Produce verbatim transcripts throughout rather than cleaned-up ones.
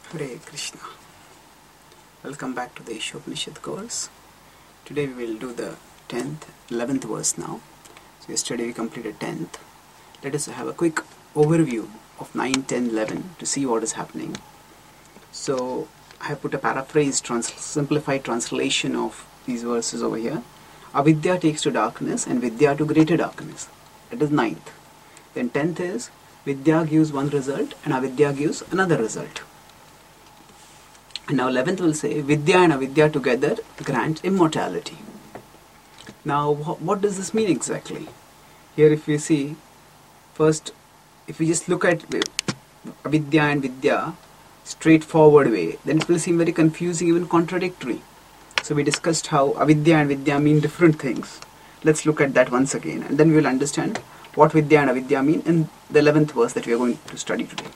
Hare Krishna. Welcome back to the Ishopanishad course. Today we will do the tenth, eleventh verse now. So yesterday we completed tenth. Let us have a quick overview of nine, ten, eleven to see what is happening. So I have put a paraphrase, trans- simplified translation of these verses over here. Avidya takes to darkness and Vidya to greater darkness. That is ninth. Then tenth is Vidya gives one result and Avidya gives another result. And now eleventh will say Vidya and Avidya together grant immortality. Now wh- what does this mean exactly? Here if we see, first if we just look at Avidya and Vidya straightforward way, then it will seem very confusing, even contradictory. So we discussed how Avidya and Vidya mean different things. Let's look at that once again and then we will understand what Vidya and Avidya mean in the eleventh verse that we are going to study today.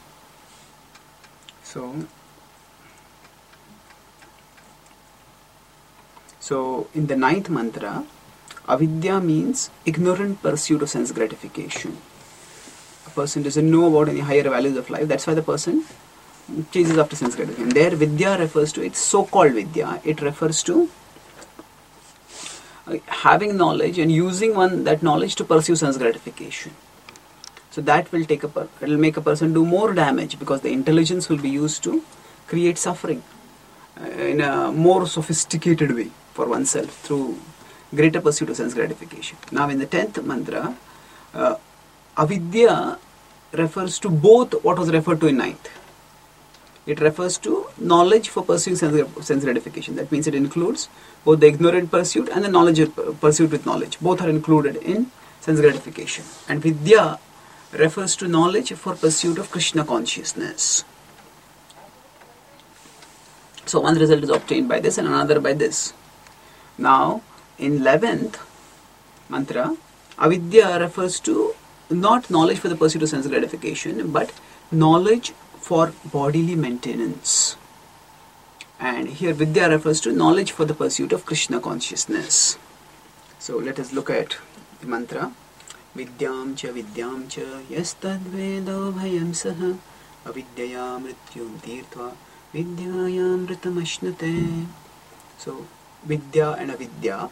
So So, in the ninth mantra, avidya means ignorant pursuit of sense gratification. A person doesn't know about any higher values of life, that's why the person chases after sense gratification. There, vidya refers to, it's so-called vidya, it refers to uh, having knowledge and using one that knowledge to pursue sense gratification. So that will take a, per- it will make a person do more damage because the intelligence will be used to create suffering uh, in a more sophisticated way for oneself through greater pursuit of sense gratification. Now in the tenth mantra, uh, avidya refers to both what was referred to in ninth. It refers to knowledge for pursuing sense, sense gratification. That means it includes both the ignorant pursuit and the knowledge pursuit with knowledge. Both are included in sense gratification. And vidya refers to knowledge for pursuit of Krishna consciousness. So one result is obtained by this and another by this. Now, in eleventh mantra, avidya refers to not knowledge for the pursuit of sense gratification, but knowledge for bodily maintenance. And here vidya refers to knowledge for the pursuit of Krishna consciousness. So let us look at the mantra. Vidyam cha vidyam cha yastad vedo bhayam saha avidyaya mrityum tirtva vidyaya mritam ashnate. So Vidya and Avidya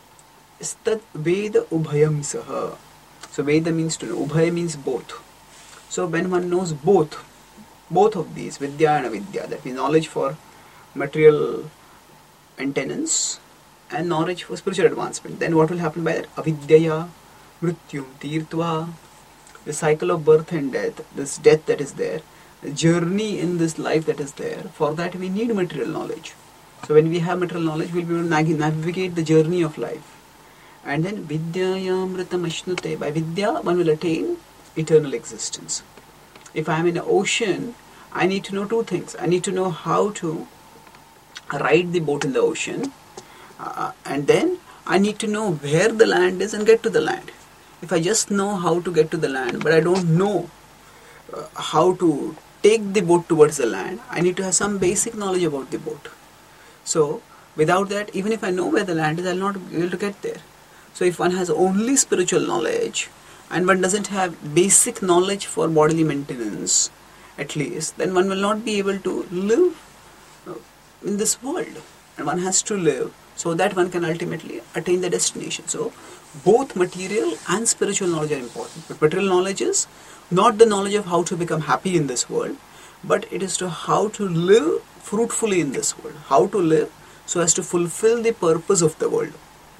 is that Veda Ubhayam Saha. So Veda means to know, Ubhaya means both. So when one knows both, both of these, Vidya and Avidya, that means knowledge for material maintenance and knowledge for spiritual advancement, then what will happen by that? Avidyaya Mrityum Tirtva, the cycle of birth and death, this death that is there, the journey in this life that is there, for that we need material knowledge. So when we have material knowledge, we'll be able to navigate the journey of life. And then Vidyayamritam Ashnute. By Vidya, one will attain eternal existence. If I am in an ocean, I need to know two things. I need to know how to ride the boat in the ocean. Uh, and then I need to know where the land is and get to the land. If I just know how to get to the land, but I don't know uh, how to take the boat towards the land, I need to have some basic knowledge about the boat. So, without that, even if I know where the land is, I will not be able to get there. So, if one has only spiritual knowledge and one doesn't have basic knowledge for bodily maintenance, at least, then one will not be able to live in this world. And one has to live so that one can ultimately attain the destination. So, both material and spiritual knowledge are important. But material knowledge is not the knowledge of how to become happy in this world, but it is to how to live fruitfully in this world, how to live so as to fulfill the purpose of the world.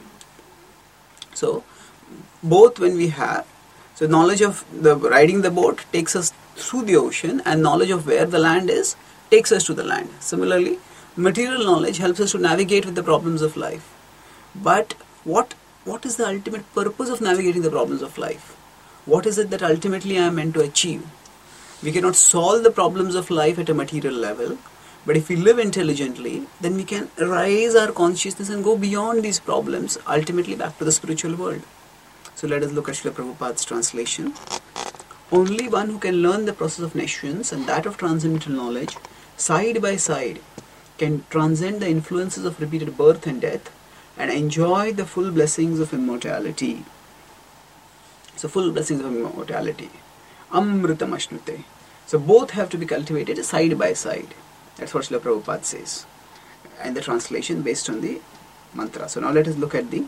So, both when we have, so knowledge of the riding the boat takes us through the ocean and knowledge of where the land is takes us to the land. Similarly, material knowledge helps us to navigate with the problems of life. But what what is the ultimate purpose of navigating the problems of life? What is it that ultimately I am meant to achieve? We cannot solve the problems of life at a material level, but if we live intelligently, then we can raise our consciousness and go beyond these problems, ultimately back to the spiritual world. So let us look at Srila Prabhupada's translation. Only one who can learn the process of nescience and that of transcendental knowledge, side by side, can transcend the influences of repeated birth and death and enjoy the full blessings of immortality. So full blessings of immortality. Amritam Ashnute. So both have to be cultivated side by side. That's what Srila Prabhupada says. And the translation based on the mantra. So now let us look at the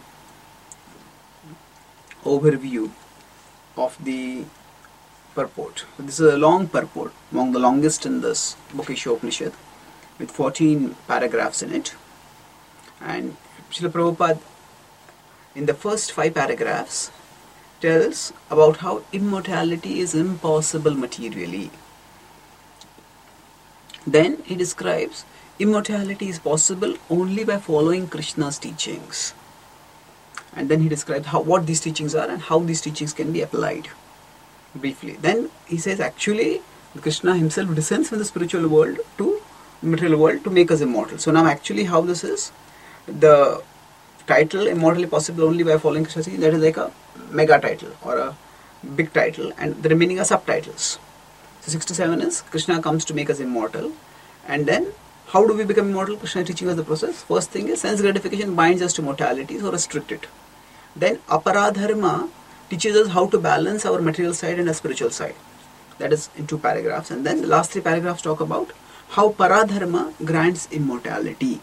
overview of the purport. So this is a long purport, among the longest in this book Ishopanishad, with fourteen paragraphs in it. And Srila Prabhupada, in the first five paragraphs, tells about how immortality is impossible materially. Then he describes immortality is possible only by following Krishna's teachings. And then he describes how what these teachings are and how these teachings can be applied briefly. Then he says actually Krishna himself descends from the spiritual world to the material world to make us immortal. So now actually how this is, the title immortally possible only by following Krishna's teachings, that is like a mega title or a big title, and the remaining are subtitles. So sixty-seven is Krishna comes to make us immortal. And then how do we become immortal? Krishna is teaching us the process. First thing is sense gratification binds us to mortality, so restrict it. Then aparadharma teaches us how to balance our material side and our spiritual side. That is in two paragraphs. And then the last three paragraphs talk about how paradharma grants immortality.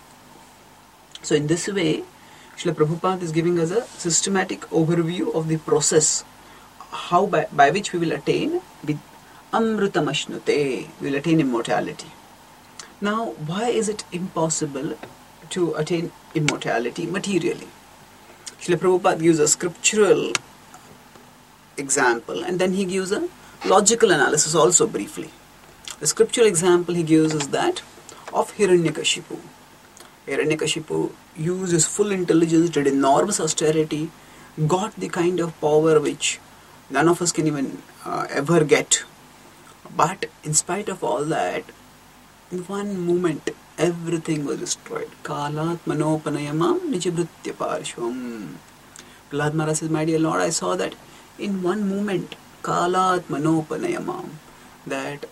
So in this way, Srila Prabhupada is giving us a systematic overview of the process, how by, by which we will attain with amrutamashnute, we will attain immortality. Now, why is it impossible to attain immortality materially? Srila Prabhupada gives a scriptural example and then he gives a logical analysis also briefly. The scriptural example he gives is that of Hiranyakashipu. Hiranyakashipu used his full intelligence, did enormous austerity, got the kind of power which none of us can even uh, ever get. But in spite of all that, in one moment, everything was destroyed. Kalat manopanayamam nijabhritya parshvam. Prahlad Maharaj says, my dear Lord, I saw that in one moment, kalat manopanayamam, that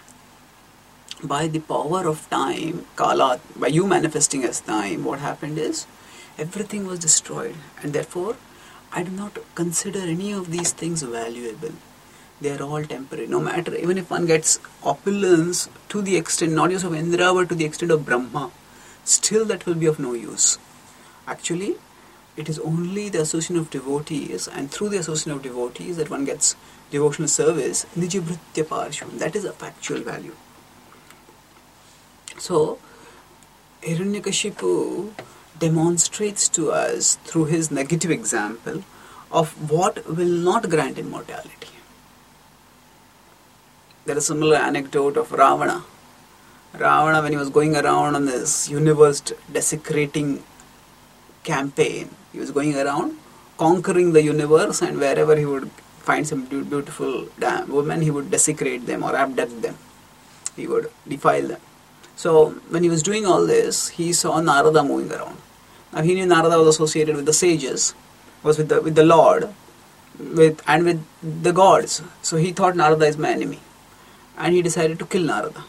by the power of time, kalat, by you manifesting as time, what happened is, everything was destroyed. And therefore, I do not consider any of these things valuable. They are all temporary. No matter, even if one gets opulence to the extent, not just of Indra, but to the extent of Brahma, still that will be of no use. Actually, it is only the association of devotees, and through the association of devotees that one gets devotional service, nijabhritya parshvam. That is a factual value. So, Hiranyakashipu demonstrates to us through his negative example of what will not grant immortality. There is a similar anecdote of Ravana. Ravana, when he was going around on this universe desecrating campaign, he was going around conquering the universe, and wherever he would find some beautiful women, he would desecrate them or abduct them. He would defile them. So when he was doing all this, he saw Narada moving around. Now he knew Narada was associated with the sages, was with the with the Lord, with and with the gods. So he thought Narada is my enemy, and he decided to kill Narada.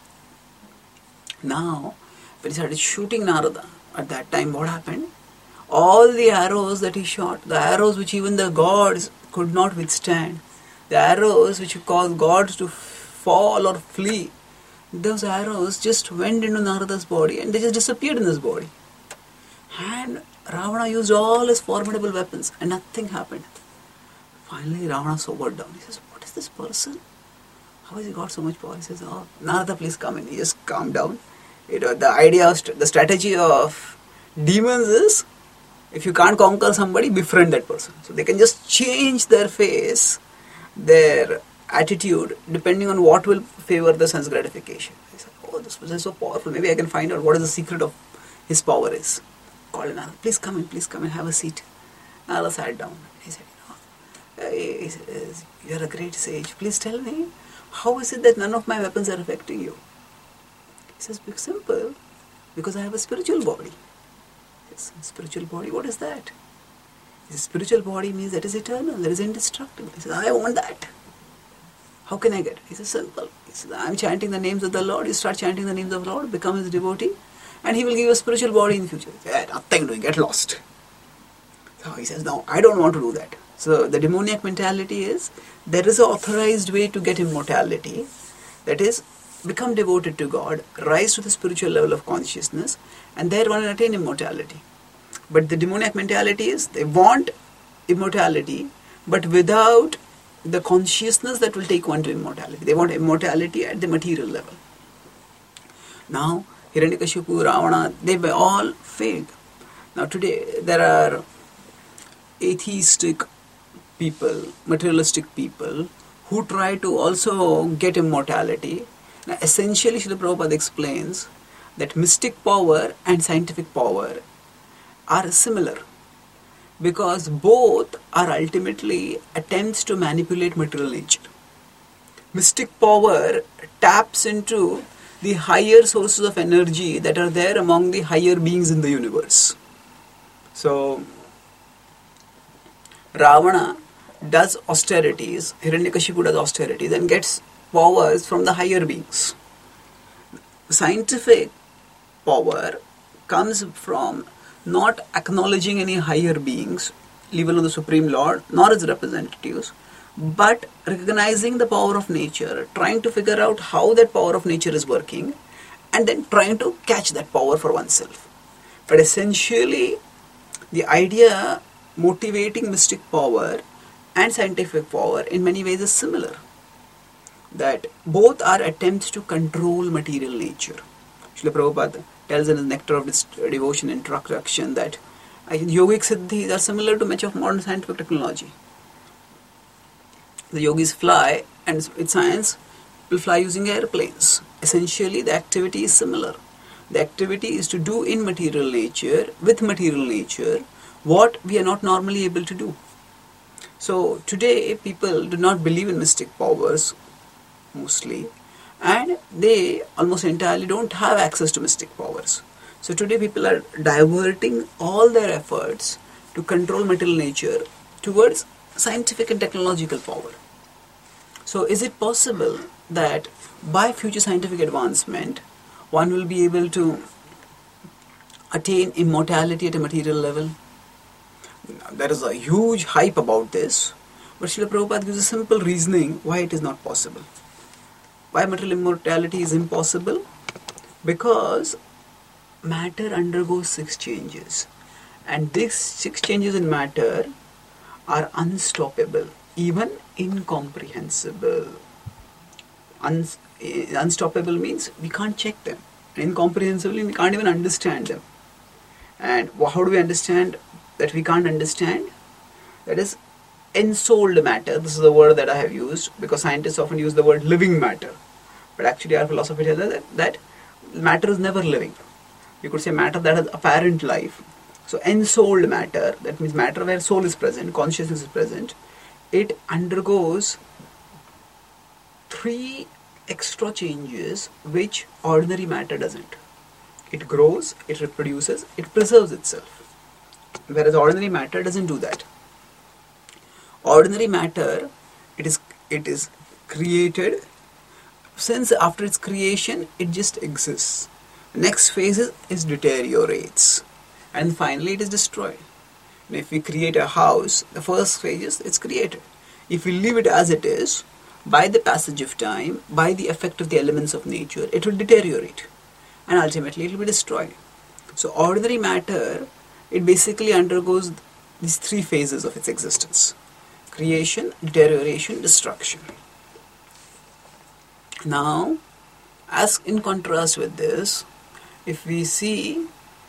Now, when he started shooting Narada, at that time what happened? All the arrows that he shot, the arrows which even the gods could not withstand, the arrows which caused gods to fall or flee, those arrows just went into Narada's body and they just disappeared in his body. And Ravana used all his formidable weapons and nothing happened. Finally Ravana sobered down. He says, what is this person? How has he got so much power? He says, oh, Narada, please come in. He just calmed down. You know, the idea, of st- the strategy of demons is, if you can't conquer somebody, befriend that person. So they can just change their face, their attitude, depending on what will favor the sense gratification. He said, oh, this person is so powerful. Maybe I can find out what is the secret of his power is. Called Narada, please come in, please come in, have a seat. Narada sat down. He said, you know, he says, you are a great sage. Please tell me, how is it that none of my weapons are affecting you? He says, it's simple, because I have a spiritual body. Yes, spiritual body, what is that? He says, spiritual body means that is eternal, that is indestructible. He says, I want that. How can I get it? He says, simple. He says, I'm chanting the names of the Lord. You start chanting the names of the Lord, become his devotee, and he will give you a spiritual body in the future. Yeah, nothing doing, get lost. So he says, no, I don't want to do that. So the demoniac mentality is, there is an authorized way to get immortality. That is, become devoted to God, rise to the spiritual level of consciousness, and there one will attain immortality. But the demoniac mentality is they want immortality, but without the consciousness that will take one to immortality. They want immortality at the material level. Now, Hiranyakashipu, Ravana, they were all failed. Now today there are atheistic people, materialistic people, who try to also get immortality. Now essentially Srila Prabhupada explains that mystic power and scientific power are similar, because both are ultimately attempts to manipulate material nature. Mystic power taps into the higher sources of energy that are there among the higher beings in the universe. So, Ravana does austerities, Hiranyakashipu does austerities and gets powers from the higher beings. Scientific power comes from not acknowledging any higher beings, level of the Supreme Lord, nor its representatives, but recognizing the power of nature, trying to figure out how that power of nature is working, and then trying to catch that power for oneself. But essentially, the idea motivating mystic power and scientific power in many ways is similar. That both are attempts to control material nature. Srila Prabhupada tells in his Nectar of Devotion introduction that yogic siddhis are similar to much of modern scientific technology. The yogis fly, and with science will fly using airplanes. Essentially, the activity is similar. The activity is to do in material nature, with material nature, what we are not normally able to do. So today people do not believe in mystic powers mostly, and they almost entirely don't have access to mystic powers. So today people are diverting all their efforts to control material nature towards scientific and technological power. So is it possible that by future scientific advancement one will be able to attain immortality at a material level? There is a huge hype about this, but Srila Prabhupada gives a simple reasoning why it is not possible. Why material immortality is impossible? Because matter undergoes six changes, and these six changes in matter are unstoppable, even incomprehensible. Un- unstoppable means we can't check them. Incomprehensibly, we can't even understand them. And how do we understand that we can't understand? That is ensouled matter. This is the word that I have used because scientists often use the word living matter. But actually our philosophy tells us that, that matter is never living. You could say matter that has apparent life. So ensouled matter, that means matter where soul is present, consciousness is present, it undergoes three extra changes which ordinary matter doesn't. It grows, it reproduces, it preserves itself. Whereas ordinary matter doesn't do that. Ordinary matter, it is it is created. Since after its creation, it just exists. Next phase is, is deteriorates, and finally it is destroyed. And if we create a house, the first phase is it's created. If we leave it as it is, by the passage of time, by the effect of the elements of nature, it will deteriorate, and ultimately it will be destroyed. So ordinary matter, it basically undergoes these three phases of its existence: creation, deterioration, destruction. Now, as in contrast with this, if we see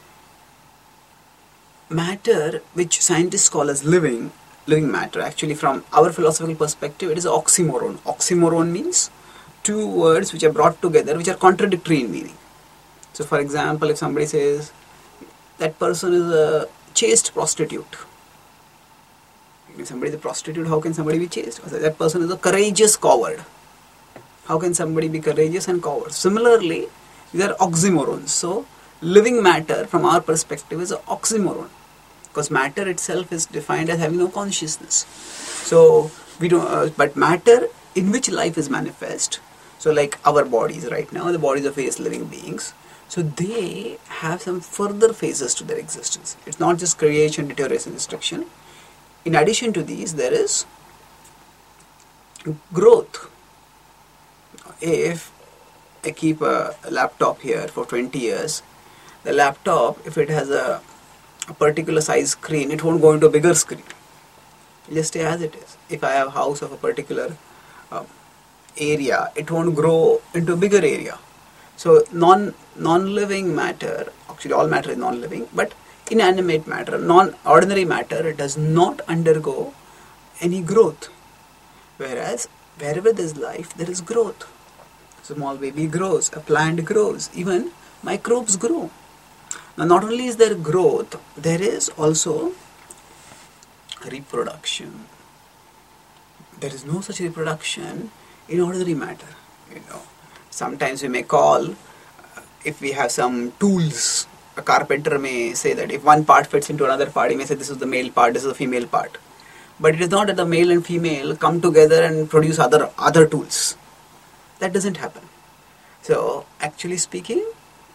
matter, which scientists call as living, living matter, actually from our philosophical perspective, it is an oxymoron. Oxymoron means two words which are brought together, which are contradictory in meaning. So for example, if somebody says, that person is a chaste prostitute. If somebody is a prostitute, how can somebody be chaste? That person is a courageous coward. How can somebody be courageous and coward? Similarly, these are oxymorons. So, living matter from our perspective is an oxymoron, because matter itself is defined as having no consciousness. So, we don't. Uh, but matter in which life is manifest. So, like our bodies right now, the bodies of various living beings. So, they have some further phases to their existence. It's not just creation, deterioration, destruction. In addition to these, there is growth. If I keep a laptop here for twenty years, the laptop, if it has a, a particular size screen, it won't go into a bigger screen. It'll just stay as it is. If I have a house of a particular uh, area, it won't grow into a bigger area. So non non-living matter, actually all matter is non-living, but inanimate matter, non-ordinary matter, it does not undergo any growth. Whereas wherever there is life, there is growth. Small baby grows, a plant grows, even microbes grow. Now not only is there growth, there is also reproduction. There is no such reproduction in ordinary matter. You know, sometimes we may call, uh, if we have some tools, a carpenter may say that if one part fits into another part, he may say this is the male part, this is the female part. But it is not that the male and female come together and produce other other tools. That doesn't happen. So actually speaking,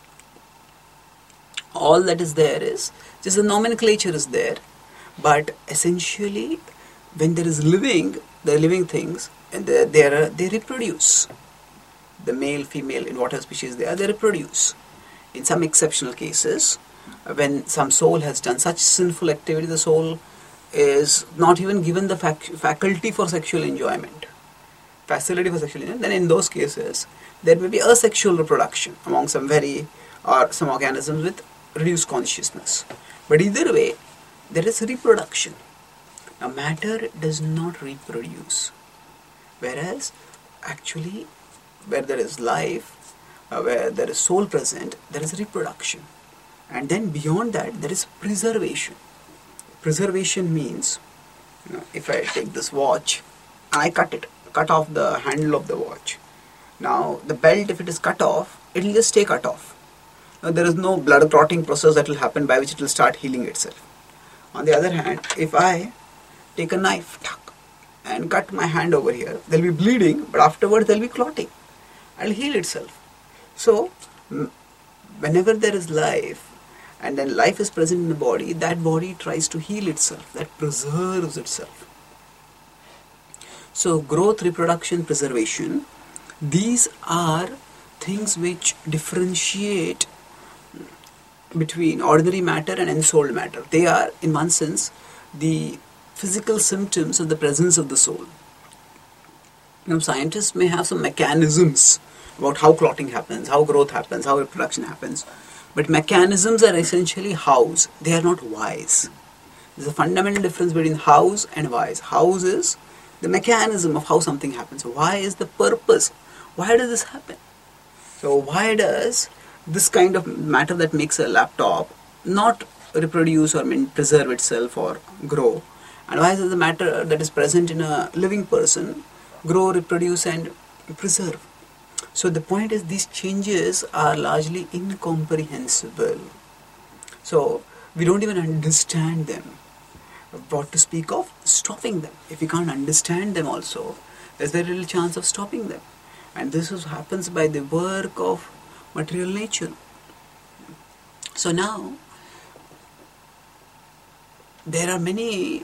all that is there is just the nomenclature is there, but essentially when there is living, the living things, and they they, are, they reproduce. The male, female, in whatever species they are, they reproduce. In some exceptional cases, when some soul has done such sinful activity, the soul is not even given the fac- faculty for sexual enjoyment, facility for sexual enjoyment, then in those cases, there may be asexual reproduction among some very, or some organisms with reduced consciousness. But either way, there is reproduction. Now matter does not reproduce, whereas actually where there is life, uh, where there is soul present, there is reproduction. And then beyond that, there is preservation. Preservation means, you know, if I take this watch and I cut it, cut off the handle of the watch. Now the belt, if it is cut off, it will just stay cut off. Now there is no blood clotting process that will happen by which it will start healing itself. On the other hand, if I take a knife tuck, and cut my hand over here, there will be bleeding, but afterwards there will be clotting. It will heal itself. So whenever there is life, and then life is present in the body, that body tries to heal itself, that preserves itself. So growth, reproduction, preservation, these are things which differentiate between ordinary matter and ensouled matter. They are, in one sense, the physical symptoms of the presence of the soul. Now scientists may have some mechanisms about how clotting happens, how growth happens, how reproduction happens. But mechanisms are essentially hows. They are not whys. There's a fundamental difference between hows and whys. Hows is the mechanism of how something happens. Why is the purpose? Why does this happen? So why does this kind of matter that makes a laptop not reproduce or preserve itself or grow? And why does the matter that is present in a living person grow, reproduce and preserve? So the point is, these changes are largely incomprehensible. So we don't even understand them. What to speak of stopping them? If we can't understand them also, there's very little chance of stopping them. And this is, happens by the work of material nature. So now, there are many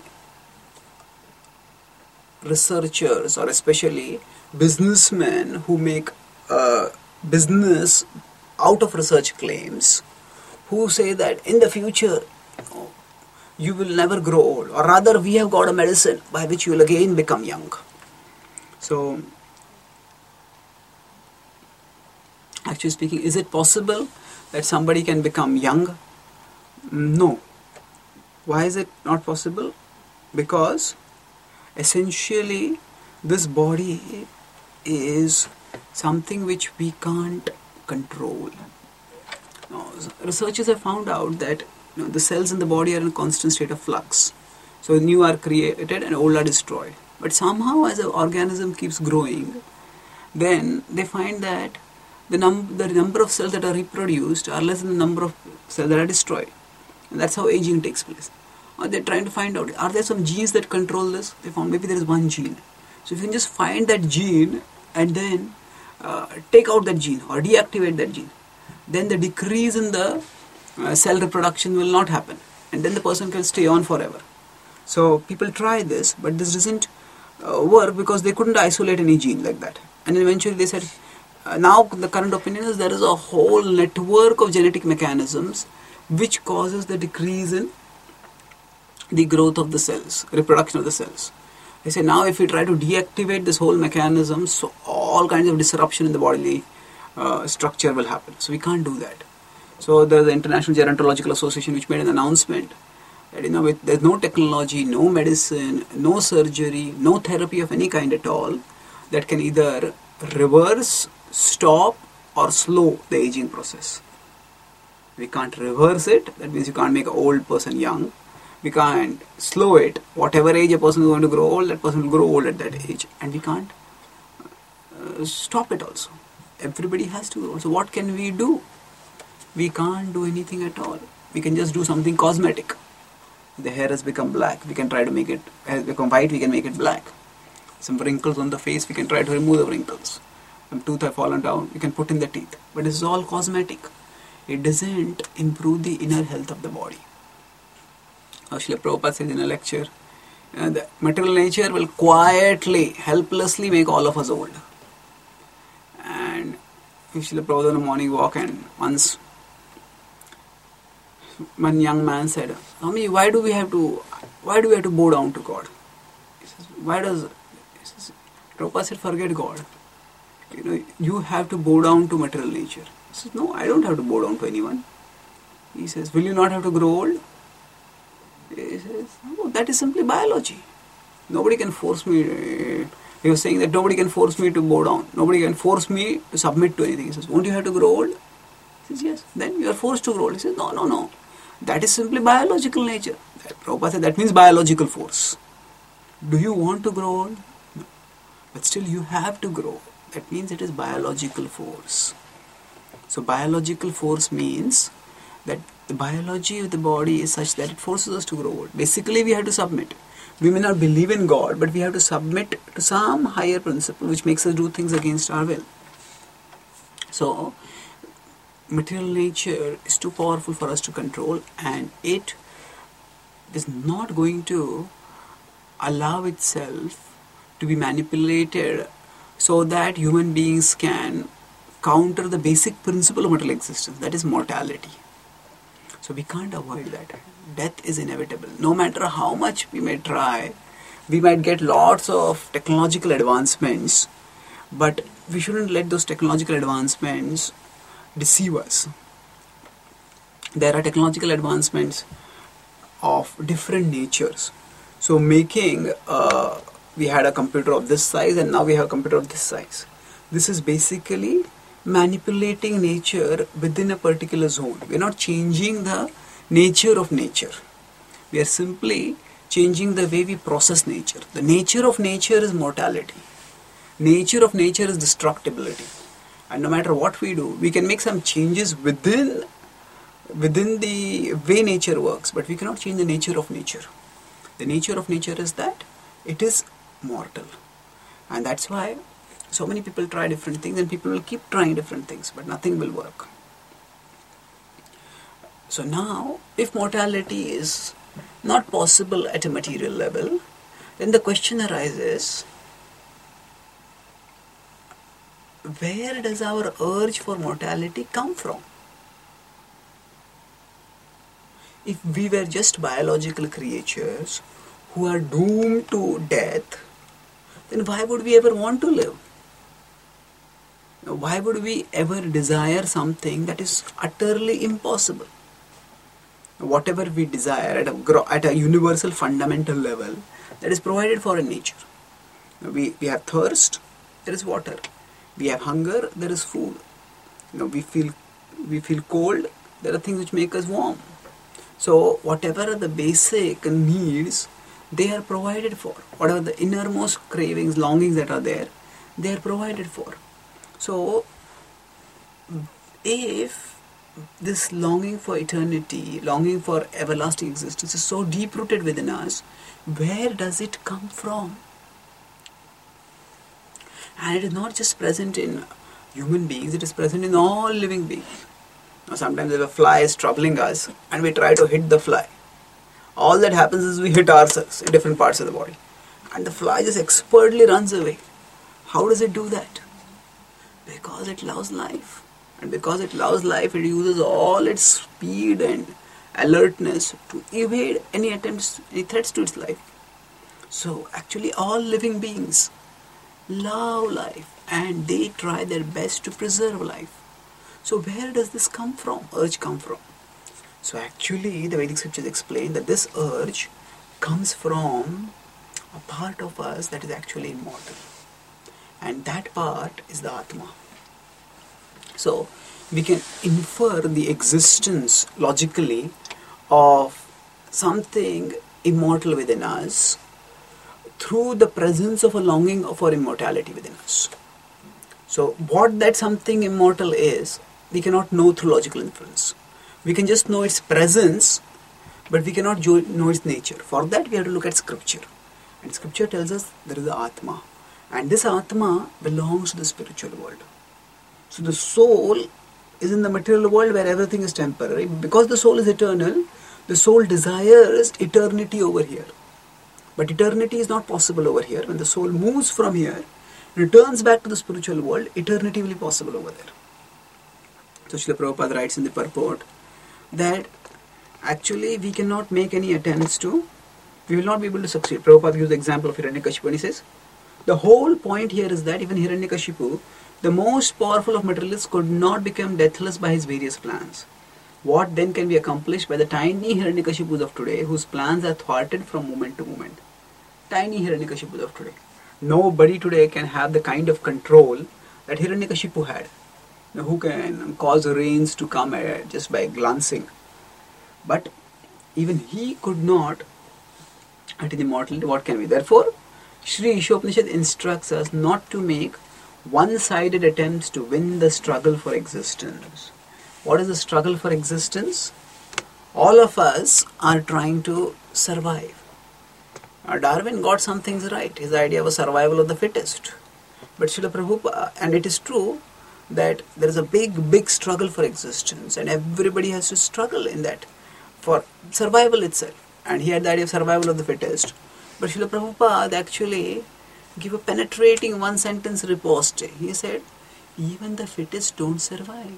researchers, or especially businessmen, who make uh, business out of research claims, who say that in the future you will never grow old, or rather we have got a medicine by which you will again become young. So actually speaking, is it possible that somebody can become young? No. Why is it not possible? Because essentially this body is something which we can't control. Now, researchers have found out that, you know, the cells in the body are in a constant state of flux. So new are created and old are destroyed. But somehow as an organism keeps growing, then they find that the, num- the number of cells that are reproduced are less than the number of cells that are destroyed. And that's how aging takes place. Or they're trying to find out, are there some genes that control this? They found maybe there is one gene. So if you can just find that gene and then uh, take out that gene or deactivate that gene, then the decrease in the uh, cell reproduction will not happen. And then the person can stay on forever. So people try this, but this doesn't uh, work because they couldn't isolate any gene like that. And then eventually they said, uh, now the current opinion is there is a whole network of genetic mechanisms which causes the decrease in the growth of the cells, reproduction of the cells. They say now if we try to deactivate this whole mechanism, so all kinds of disruption in the bodily uh, structure will happen. So we can't do that. So there's the International Gerontological Association which made an announcement that, you know, with, there's no technology, no medicine, no surgery, no therapy of any kind at all that can either reverse, stop or slow the aging process. We can't reverse it, that means you can't make an old person young. We can't slow it. Whatever age a person is going to grow old, that person will grow old at that age. And we can't uh, stop it also. Everybody has to grow. So what can we do? We can't do anything at all. We can just do something cosmetic. The hair has become black. We can try to make it, has become white, we can make it black. Some wrinkles on the face, we can try to remove the wrinkles. Some tooth have fallen down, we can put in the teeth. But this is all cosmetic. It doesn't improve the inner health of the body. Srila Prabhupada says in a lecture, uh, the material nature will quietly, helplessly make all of us old. And Srila Prabhupada on a morning walk, and once one young man said, Swami, why do we have to, why do we have to bow down to God? He says, why does, he says, Prabhupada said, forget God. You know, you have to bow down to material nature. He says, no, I don't have to bow down to anyone. He says, will you not have to grow old? He says, no, that is simply biology. Nobody can force me. He was saying that nobody can force me to bow down. Nobody can force me to submit to anything. He says, won't you have to grow old? He says, yes. Then you are forced to grow old. He says, no, no, no. That is simply biological nature. Prabhupada said, that means biological force. Do you want to grow old? No. But still you have to grow. That means it is biological force. So biological force means that the biology of the body is such that it forces us to grow old. Basically, we have to submit. We may not believe in God, but we have to submit to some higher principle which makes us do things against our will. So, material nature is too powerful for us to control, and it is not going to allow itself to be manipulated so that human beings can counter the basic principle of material existence, that is mortality. So we can't avoid that. Death is inevitable. No matter how much we may try, we might get lots of technological advancements, but we shouldn't let those technological advancements deceive us. There are technological advancements of different natures. So making, uh, we had a computer of this size and now we have a computer of this size. This is basically manipulating nature within a particular zone. We are not changing the nature of nature. We are simply changing the way we process nature. The nature of nature is mortality. Nature of nature is destructibility. And no matter what we do, we can make some changes within within the way nature works, but we cannot change the nature of nature. The nature of nature is that it is mortal. And that's why so many people try different things, and people will keep trying different things, but nothing will work. So now, if mortality is not possible at a material level, then the question arises, where does our urge for mortality come from? If we were just biological creatures who are doomed to death, then why would we ever want to live? Why would we ever desire something that is utterly impossible? Whatever we desire at a, at a universal fundamental level, that is provided for in nature. We, we have thirst, there is water. We have hunger, there is food. You know, we feel we feel cold, there are things which make us warm. So whatever are the basic needs, they are provided for. Whatever the innermost cravings, longings that are there, they are provided for. So if this longing for eternity, longing for everlasting existence is so deep-rooted within us, where does it come from? And it is not just present in human beings, it is present in all living beings. Now sometimes if a fly is troubling us and we try to hit the fly, all that happens is we hit ourselves in different parts of the body. And the fly just expertly runs away. How does it do that? Because it loves life. And because it loves life, it uses all its speed and alertness to evade any attempts, any threats to its life. So actually all living beings love life and they try their best to preserve life. So where does this come from, urge come from? So actually the Vedic scriptures explain that this urge comes from a part of us that is actually immortal. And that part is the Atma. So we can infer the existence logically of something immortal within us through the presence of a longing for immortality within us. So what that something immortal is, we cannot know through logical inference. We can just know its presence, but we cannot know its nature. For that we have to look at scripture. And scripture tells us there is the Atma. And this Atma belongs to the spiritual world. So the soul is in the material world where everything is temporary. Because the soul is eternal, the soul desires eternity over here. But eternity is not possible over here. When the soul moves from here, returns back to the spiritual world, eternity will be possible over there. So Srila Prabhupada writes in the purport that actually we cannot make any attempts to, we will not be able to succeed. Prabhupada gives the example of Hiranyakashipu and he says, the whole point here is that even Hiranyakashipu, the most powerful of materialists, could not become deathless by his various plans. What then can be accomplished by the tiny Hiranyakashipus of today whose plans are thwarted from moment to moment? Tiny Hiranyakashipus of today. Nobody today can have the kind of control that Hiranyakashipu had. Now, who can cause rains to come uh, just by glancing? But even he could not attain immortality. What can we? Therefore, Sri Ishopanishad instructs us not to make one-sided attempts to win the struggle for existence. What is the struggle for existence? All of us are trying to survive. Now, Darwin got some things right. His idea was survival of the fittest. But Srila Prabhupada, and it is true that there is a big, big struggle for existence and everybody has to struggle in that for survival itself. And he had the idea of survival of the fittest. But Srila Prabhupada actually gave a penetrating one sentence riposte. He said, even the fittest don't survive.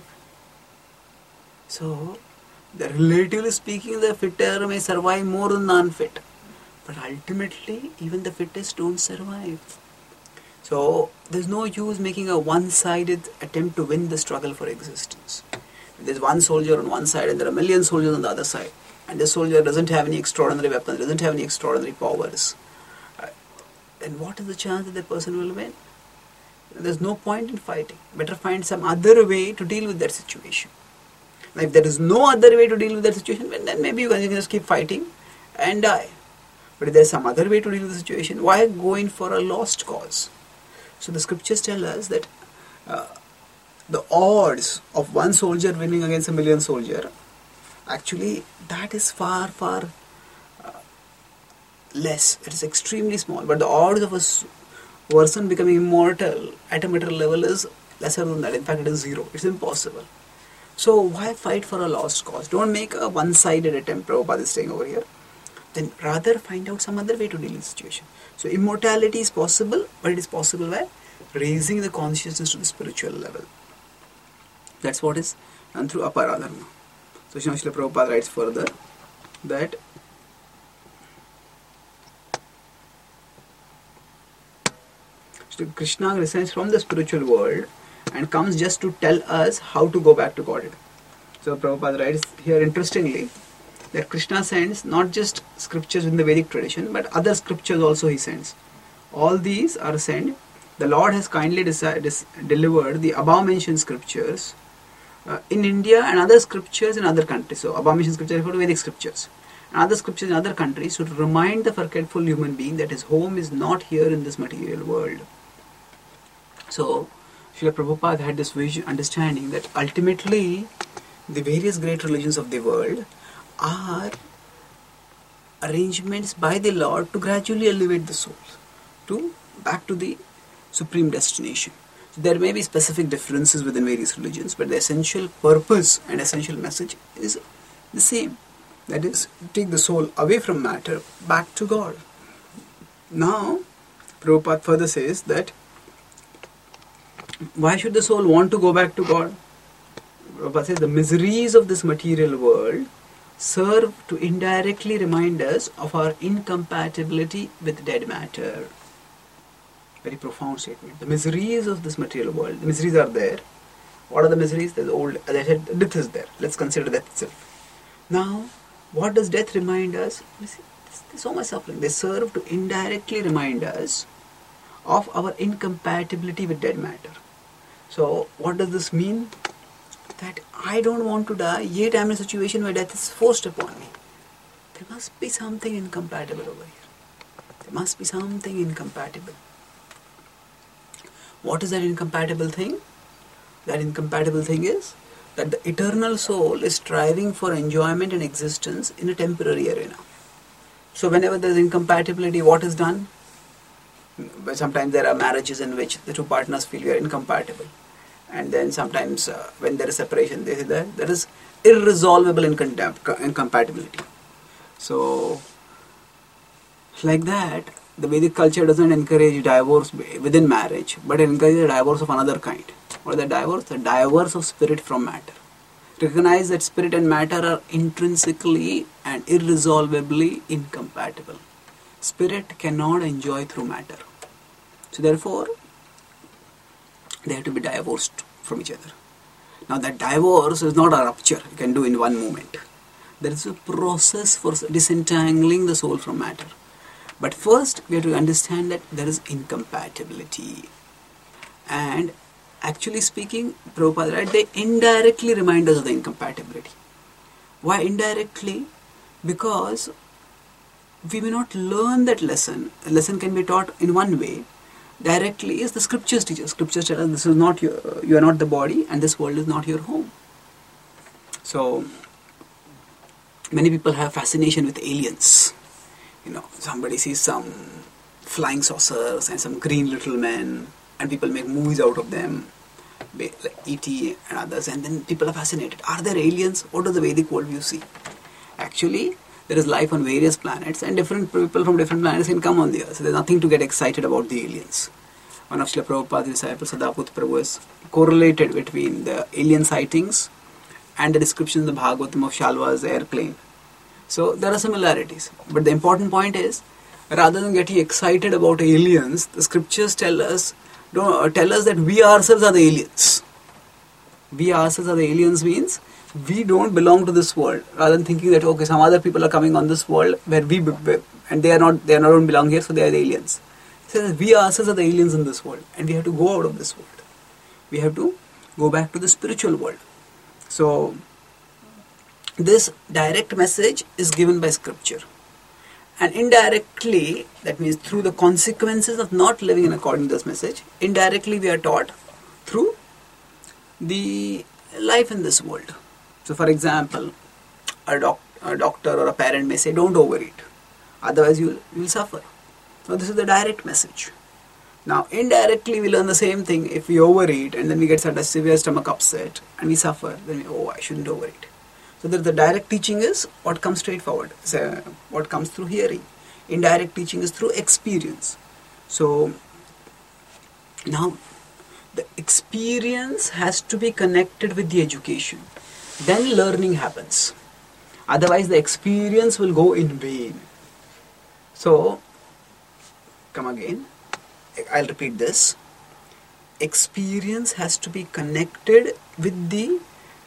So, the relatively speaking, the fitter may survive more than the unfit. But ultimately, even the fittest don't survive. So, there's no use making a one-sided attempt to win the struggle for existence. There's one soldier on one side and there are a million soldiers on the other side. And the soldier doesn't have any extraordinary weapons, doesn't have any extraordinary powers. Uh, then what is the chance that that person will win? There's no point in fighting. Better find some other way to deal with that situation. Now, if there is no other way to deal with that situation, then maybe you can just keep fighting and die. But if there's some other way to deal with the situation, why go in for a lost cause? So the scriptures tell us that uh, the odds of one soldier winning against a million soldier, actually that is far, far uh, less. It is extremely small. But the odds of a person becoming immortal at a material level is lesser than that. In fact, it is zero. It's impossible. So why fight for a lost cause? Don't make a one-sided attempt, Prabhupada is saying over here. Then rather find out some other way to deal with the situation. So immortality is possible, but it is possible by raising the consciousness to the spiritual level. That's what is done through aparadharma. So Srila Prabhupada writes further that Krishna descends from the spiritual world and comes just to tell us how to go back to Godhead. So Prabhupada writes here interestingly that Krishna sends not just scriptures in the Vedic tradition, but other scriptures also he sends. All these are sent. The Lord has kindly deci- dis- delivered the above mentioned scriptures uh, in India and other scriptures in other countries. So above mentioned scriptures refer to Vedic scriptures. And other scriptures in other countries to remind the forgetful human being that his home is not here in this material world. So Srila Prabhupada had this vision, understanding that ultimately the various great religions of the world are arrangements by the Lord to gradually elevate the soul to back to the supreme destination. So there may be specific differences within various religions, but the essential purpose and essential message is the same. That is, take the soul away from matter, back to God. Now, Prabhupada further says that Why should the soul want to go back to God? Prabhupada says the miseries of this material world serve to indirectly remind us of our incompatibility with dead matter. Very profound statement. The miseries of this material world, the miseries are there. What are the miseries? There's old, as I said, death is there. Let's consider death itself. Now, what does death remind us? There's so much suffering. They serve to indirectly remind us of our incompatibility with dead matter. So, what does this mean? That I don't want to die, yet I am in a situation where death is forced upon me. There must be something incompatible over here. There must be something incompatible. What is that incompatible thing? That incompatible thing is that the eternal soul is striving for enjoyment and existence in a temporary arena. So whenever there is incompatibility, what is done? Sometimes there are marriages in which the two partners feel we are incompatible. And then sometimes uh, when there is separation, they say that there is irresolvable incont- incompatibility. So, like that, the Vedic culture doesn't encourage divorce within marriage, but it encourages a divorce of another kind. What is the divorce? The divorce of spirit from matter. Recognize that spirit and matter are intrinsically and irresolvably incompatible. Spirit cannot enjoy through matter. So therefore, they have to be divorced from each other. Now that divorce is not a rupture you can do in one moment. There is a process for disentangling the soul from matter. But first we have to understand that there is incompatibility. And actually speaking, Prabhupada, right, they indirectly remind us of the incompatibility. Why indirectly? Because we may not learn that lesson. A lesson can be taught in one way. Directly is the scriptures teach us. Scriptures tell us this is not your, you are not the body and this world is not your home. So, many people have fascination with aliens. You know, somebody sees some flying saucers and some green little men and people make movies out of them, like E T and others, and then people are fascinated. Are there aliens? What does the Vedic worldview see? Actually, there is life on various planets and different people from different planets can come on the earth. So there's nothing to get excited about the aliens. One of Srila Prabhupada's disciples, Sadaput Prabhu, has correlated between the alien sightings and the description in the Bhagavatam of Shalva's airplane. So there are similarities. But the important point is, rather than getting excited about aliens, the scriptures tell us, don't, tell us that we ourselves are the aliens. We ourselves are the aliens means we don't belong to this world. Rather than thinking that okay, some other people are coming on this world where we and they are not, they are not don't belong here, so they are the aliens. So we ourselves are the aliens in this world, and we have to go out of this world. We have to go back to the spiritual world. So this direct message is given by scripture, and indirectly, that means through the consequences of not living in according to this message, indirectly we are taught through the life in this world. So for example, a, doc, a doctor or a parent may say, don't overeat, otherwise you will suffer. So this is the direct message. Now indirectly we learn the same thing. If we overeat and then we get such a severe stomach upset and we suffer, then we, oh, I shouldn't overeat. So the direct teaching is what comes straightforward, so what comes through hearing. Indirect teaching is through experience. So now the experience has to be connected with the education. Then learning happens. Otherwise the experience will go in vain. So, come again. I'll repeat this. Experience has to be connected with the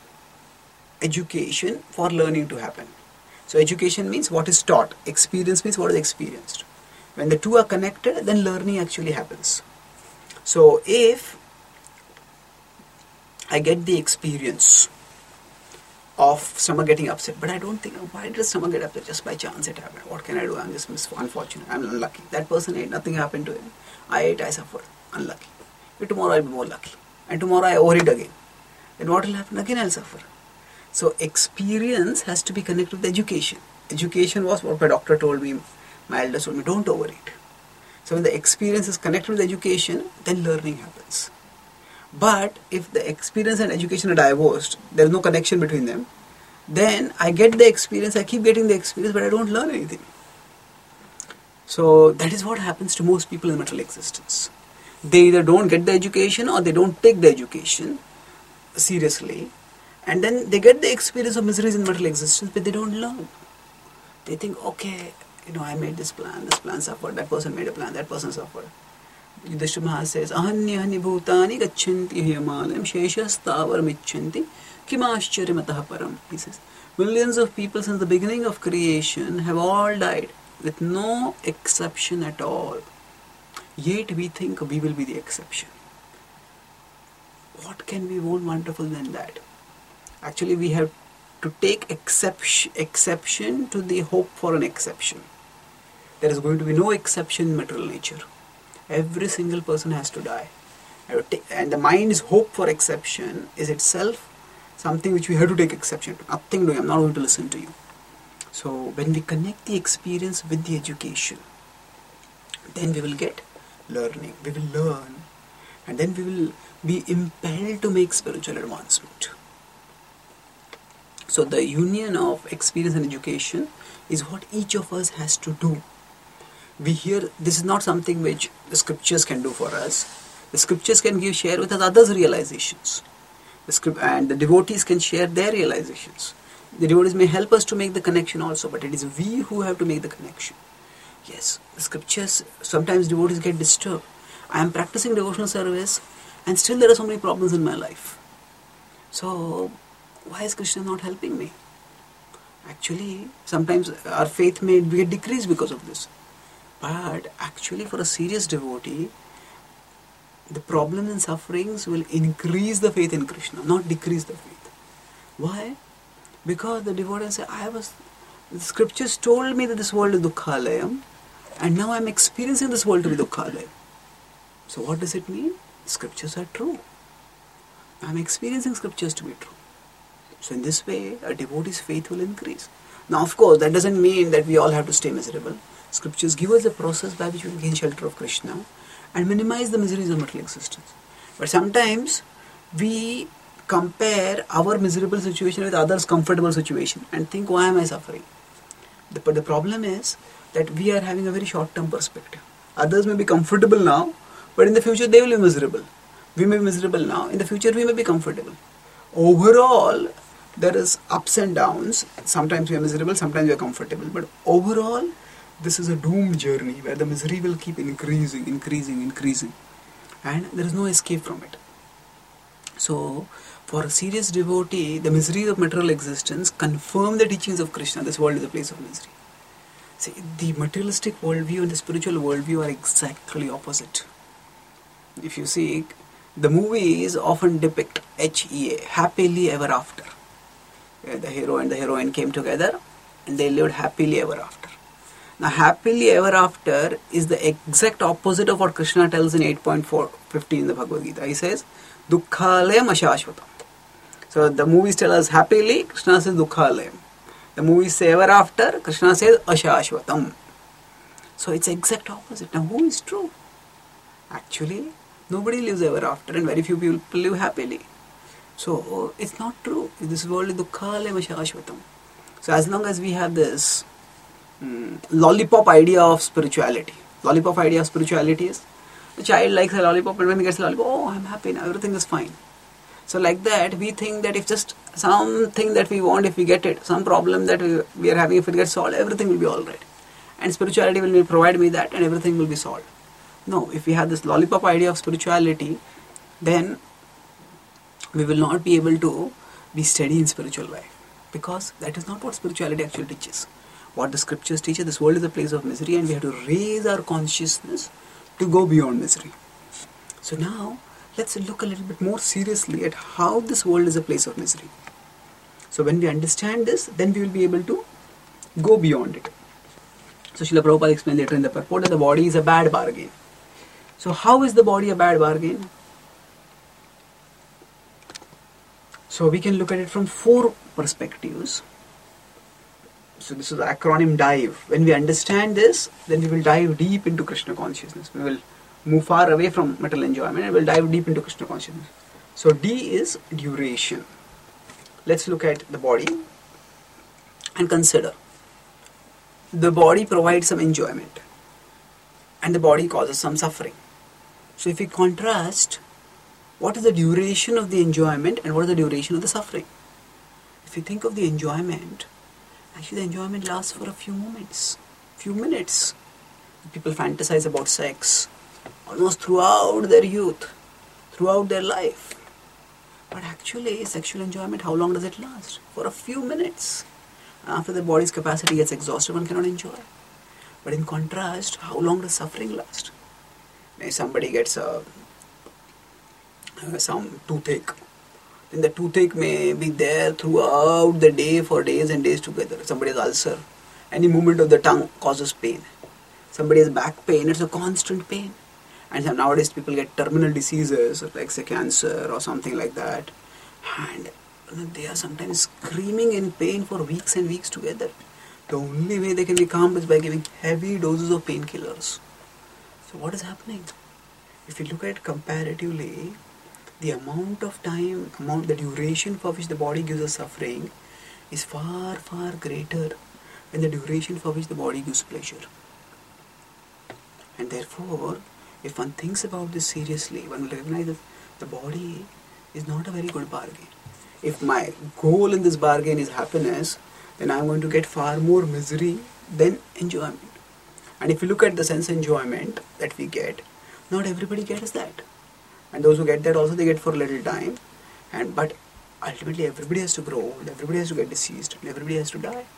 education for learning to happen. So education means what is taught. Experience means what is experienced. When the two are connected, then learning actually happens. So if I get the experience of stomach getting upset, but I don't think, why does stomach get upset? Just by chance it happened. What can I do? I'm just unfortunate. I'm unlucky. That person ate, nothing happened to him. I ate, I suffered. Unlucky. But tomorrow I'll be more lucky. And tomorrow I overeat again. Then what will happen? Again I'll suffer. So experience has to be connected with education. Education was what my doctor told me, my elders told me, don't overeat. So when the experience is connected with education, then learning happens. But if the experience and education are divorced, there is no connection between them, then I get the experience, I keep getting the experience, but I don't learn anything. So that is what happens to most people in material existence. They either don't get the education or they don't take the education seriously, and then they get the experience of miseries in material existence, but they don't learn. They think, okay, you know, I made this plan, this plan suffered, that person made a plan, that person suffered. Yudhishthira Maharaj says, ahanyahani bhutani gacchanti hiyamalayam sheshasthavar micchanti kimascharyamatah param. He says, millions of people since the beginning of creation have all died with no exception at all. Yet we think we will be the exception. What can be more wonderful than that? Actually, we have to take exception, exception to the hope for an exception. There is going to be no exception in material nature. Every single person has to die. And the mind's hope for exception is itself something which we have to take exception to. Nothing doing, I'm not going to listen to you. So when we connect the experience with the education, then we will get learning. We will learn. And then we will be impelled to make spiritual advancement. So the union of experience and education is what each of us has to do. We hear, this is not something which the scriptures can do for us. The scriptures can give, share with us others' realizations. The script, and the devotees can share their realizations. The devotees may help us to make the connection also, but it is we who have to make the connection. Yes, the scriptures, sometimes devotees get disturbed. I am practicing devotional service and still there are so many problems in my life. So, why is Krishna not helping me? Actually, sometimes our faith may get decreased because of this. But actually for a serious devotee, the problems and sufferings will increase the faith in Krishna, not decrease the faith. Why? Because the devotee say, I was, the scriptures told me that this world is dukkhalayam, and now I am experiencing this world to be dukkhalayam. So what does it mean? Scriptures are true. I am experiencing scriptures to be true. So in this way, a devotee's faith will increase. Now of course, that doesn't mean that we all have to stay miserable. Scriptures give us a process by which we can gain shelter of Krishna and minimize the miseries of material existence. But sometimes we compare our miserable situation with others' comfortable situation and think, why am I suffering? The, but the problem is that we are having a very short-term perspective. Others may be comfortable now, but in the future they will be miserable. We may be miserable now, in the future we may be comfortable. Overall, there is ups and downs. Sometimes we are miserable, sometimes we are comfortable. But overall, this is a doomed journey where the misery will keep increasing, increasing, increasing. And there is no escape from it. So, for a serious devotee, the miseries of material existence confirm the teachings of Krishna. This world is a place of misery. See, the materialistic worldview and the spiritual worldview are exactly opposite. If you see, the movies often depict H E A, happily ever after. The hero and the heroine came together and they lived happily ever after. Now, happily ever after is the exact opposite of what Krishna tells in eight point four fifteen in the Bhagavad Gita. He says, Dukkhalayam ashashvatam. So, the movies tell us happily, Krishna says Dukkhalayam. The movies say ever after, Krishna says ashashvatam. So, it's exact opposite. Now, who is true? Actually, nobody lives ever after and very few people live happily. So, it's not true. This world is Dukkhalayam ashashvatam. So, as long as we have this Mm, lollipop idea of spirituality. Lollipop idea of spirituality is the child likes a lollipop and when he gets a lollipop, oh, I'm happy now, everything is fine. So like that, we think that if just something that we want, if we get it, some problem that we, we are having, if it gets solved, everything will be alright. And spirituality will provide me that and everything will be solved. No, if we have this lollipop idea of spirituality, then we will not be able to be steady in spiritual life. Because that is not what spirituality actually teaches. What the scriptures teach us, this world is a place of misery and we have to raise our consciousness to go beyond misery. So now, let's look a little bit more seriously at how this world is a place of misery. So when we understand this, then we will be able to go beyond it. So Srila Prabhupada explained later in the purport that the body is a bad bargain. So how is the body a bad bargain? So we can look at it from four perspectives. So this is the acronym DIVE. When we understand this, then we will dive deep into Krishna consciousness. We will move far away from material enjoyment and we will dive deep into Krishna consciousness. So D is duration. Let's look at the body and consider. The body provides some enjoyment and the body causes some suffering. So if we contrast, what is the duration of the enjoyment and what is the duration of the suffering? If you think of the enjoyment, actually the enjoyment lasts for a few moments, few minutes. People fantasize about sex almost throughout their youth, throughout their life. But actually, sexual enjoyment, how long does it last? For a few minutes. After the body's capacity gets exhausted, one cannot enjoy. But in contrast, how long does suffering last? If somebody gets a, uh, some toothache, then the toothache may be there throughout the day for days and days together. Somebody has ulcer, any movement of the tongue causes pain. Somebody has back pain, it's a constant pain. And so nowadays people get terminal diseases like say cancer or something like that, and they are sometimes screaming in pain for weeks and weeks together. The only way they can be calm is by giving heavy doses of painkillers. So what is happening? If you look at it comparatively, the amount of time, amount, the duration for which the body gives us suffering is far, far greater than the duration for which the body gives pleasure. And therefore, if one thinks about this seriously, one will recognize that the body is not a very good bargain. If my goal in this bargain is happiness, then I am going to get far more misery than enjoyment. And if you look at the sense enjoyment that we get, not everybody gets that. And those who get that also, they get for a little time. And but ultimately everybody has to grow old, everybody has to get diseased, and everybody has to die.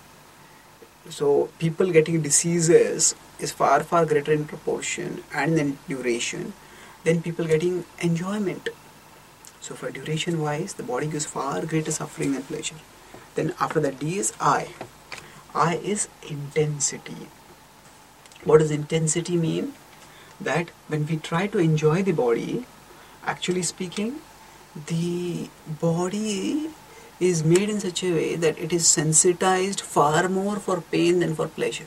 So people getting diseases is far, far greater in proportion and in duration than people getting enjoyment. So for duration wise, the body gives far greater suffering than pleasure. Then after that, D is I. I is intensity. What does intensity mean? That when we try to enjoy the body, actually speaking, the body is made in such a way that it is sensitized far more for pain than for pleasure.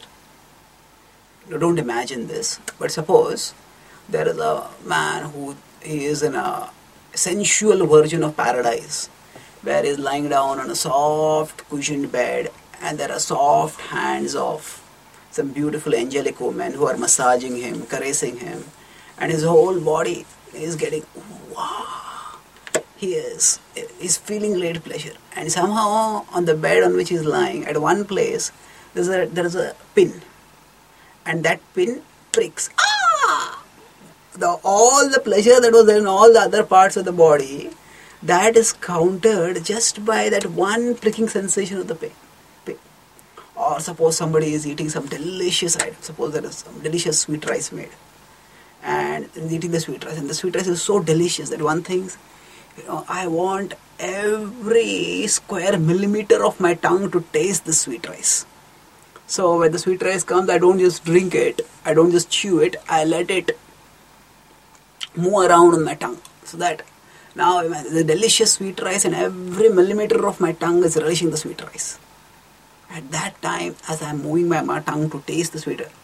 You don't imagine this, but suppose there is a man who is in a sensual version of paradise, where he is lying down on a soft cushioned bed and there are soft hands of some beautiful angelic women who are massaging him, caressing him, and his whole body is getting, wow, he is, is feeling great pleasure. And somehow on the bed on which he is lying, at one place, there's a, there is a pin, and that pin pricks. Ah! The, all the pleasure that was there in all the other parts of the body, that is countered just by that one pricking sensation of the pain. pain. Or suppose somebody is eating some delicious item. Suppose there is some delicious sweet rice made, and is eating the sweet rice, and the sweet rice is so delicious that one thinks, you know, I want every square millimeter of my tongue to taste the sweet rice. So when the sweet rice comes, I don't just drink it, I don't just chew it, I let it move around on my tongue, so that now the delicious sweet rice and every millimeter of my tongue is relishing the sweet rice. At that time, as I am moving my, my tongue to taste the sweet rice,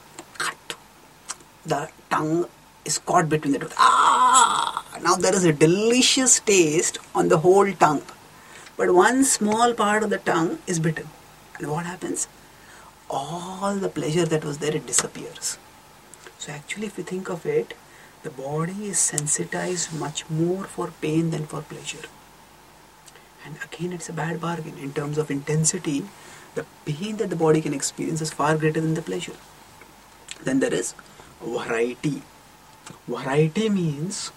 the tongue is caught between the two. Ah! Now there is a delicious taste on the whole tongue, but one small part of the tongue is bitten. And what happens? All the pleasure that was there, it disappears. So actually, if you think of it, the body is sensitized much more for pain than for pleasure. And again, it's a bad bargain. In terms of intensity, the pain that the body can experience is far greater than the pleasure. Then there is variety. Variety means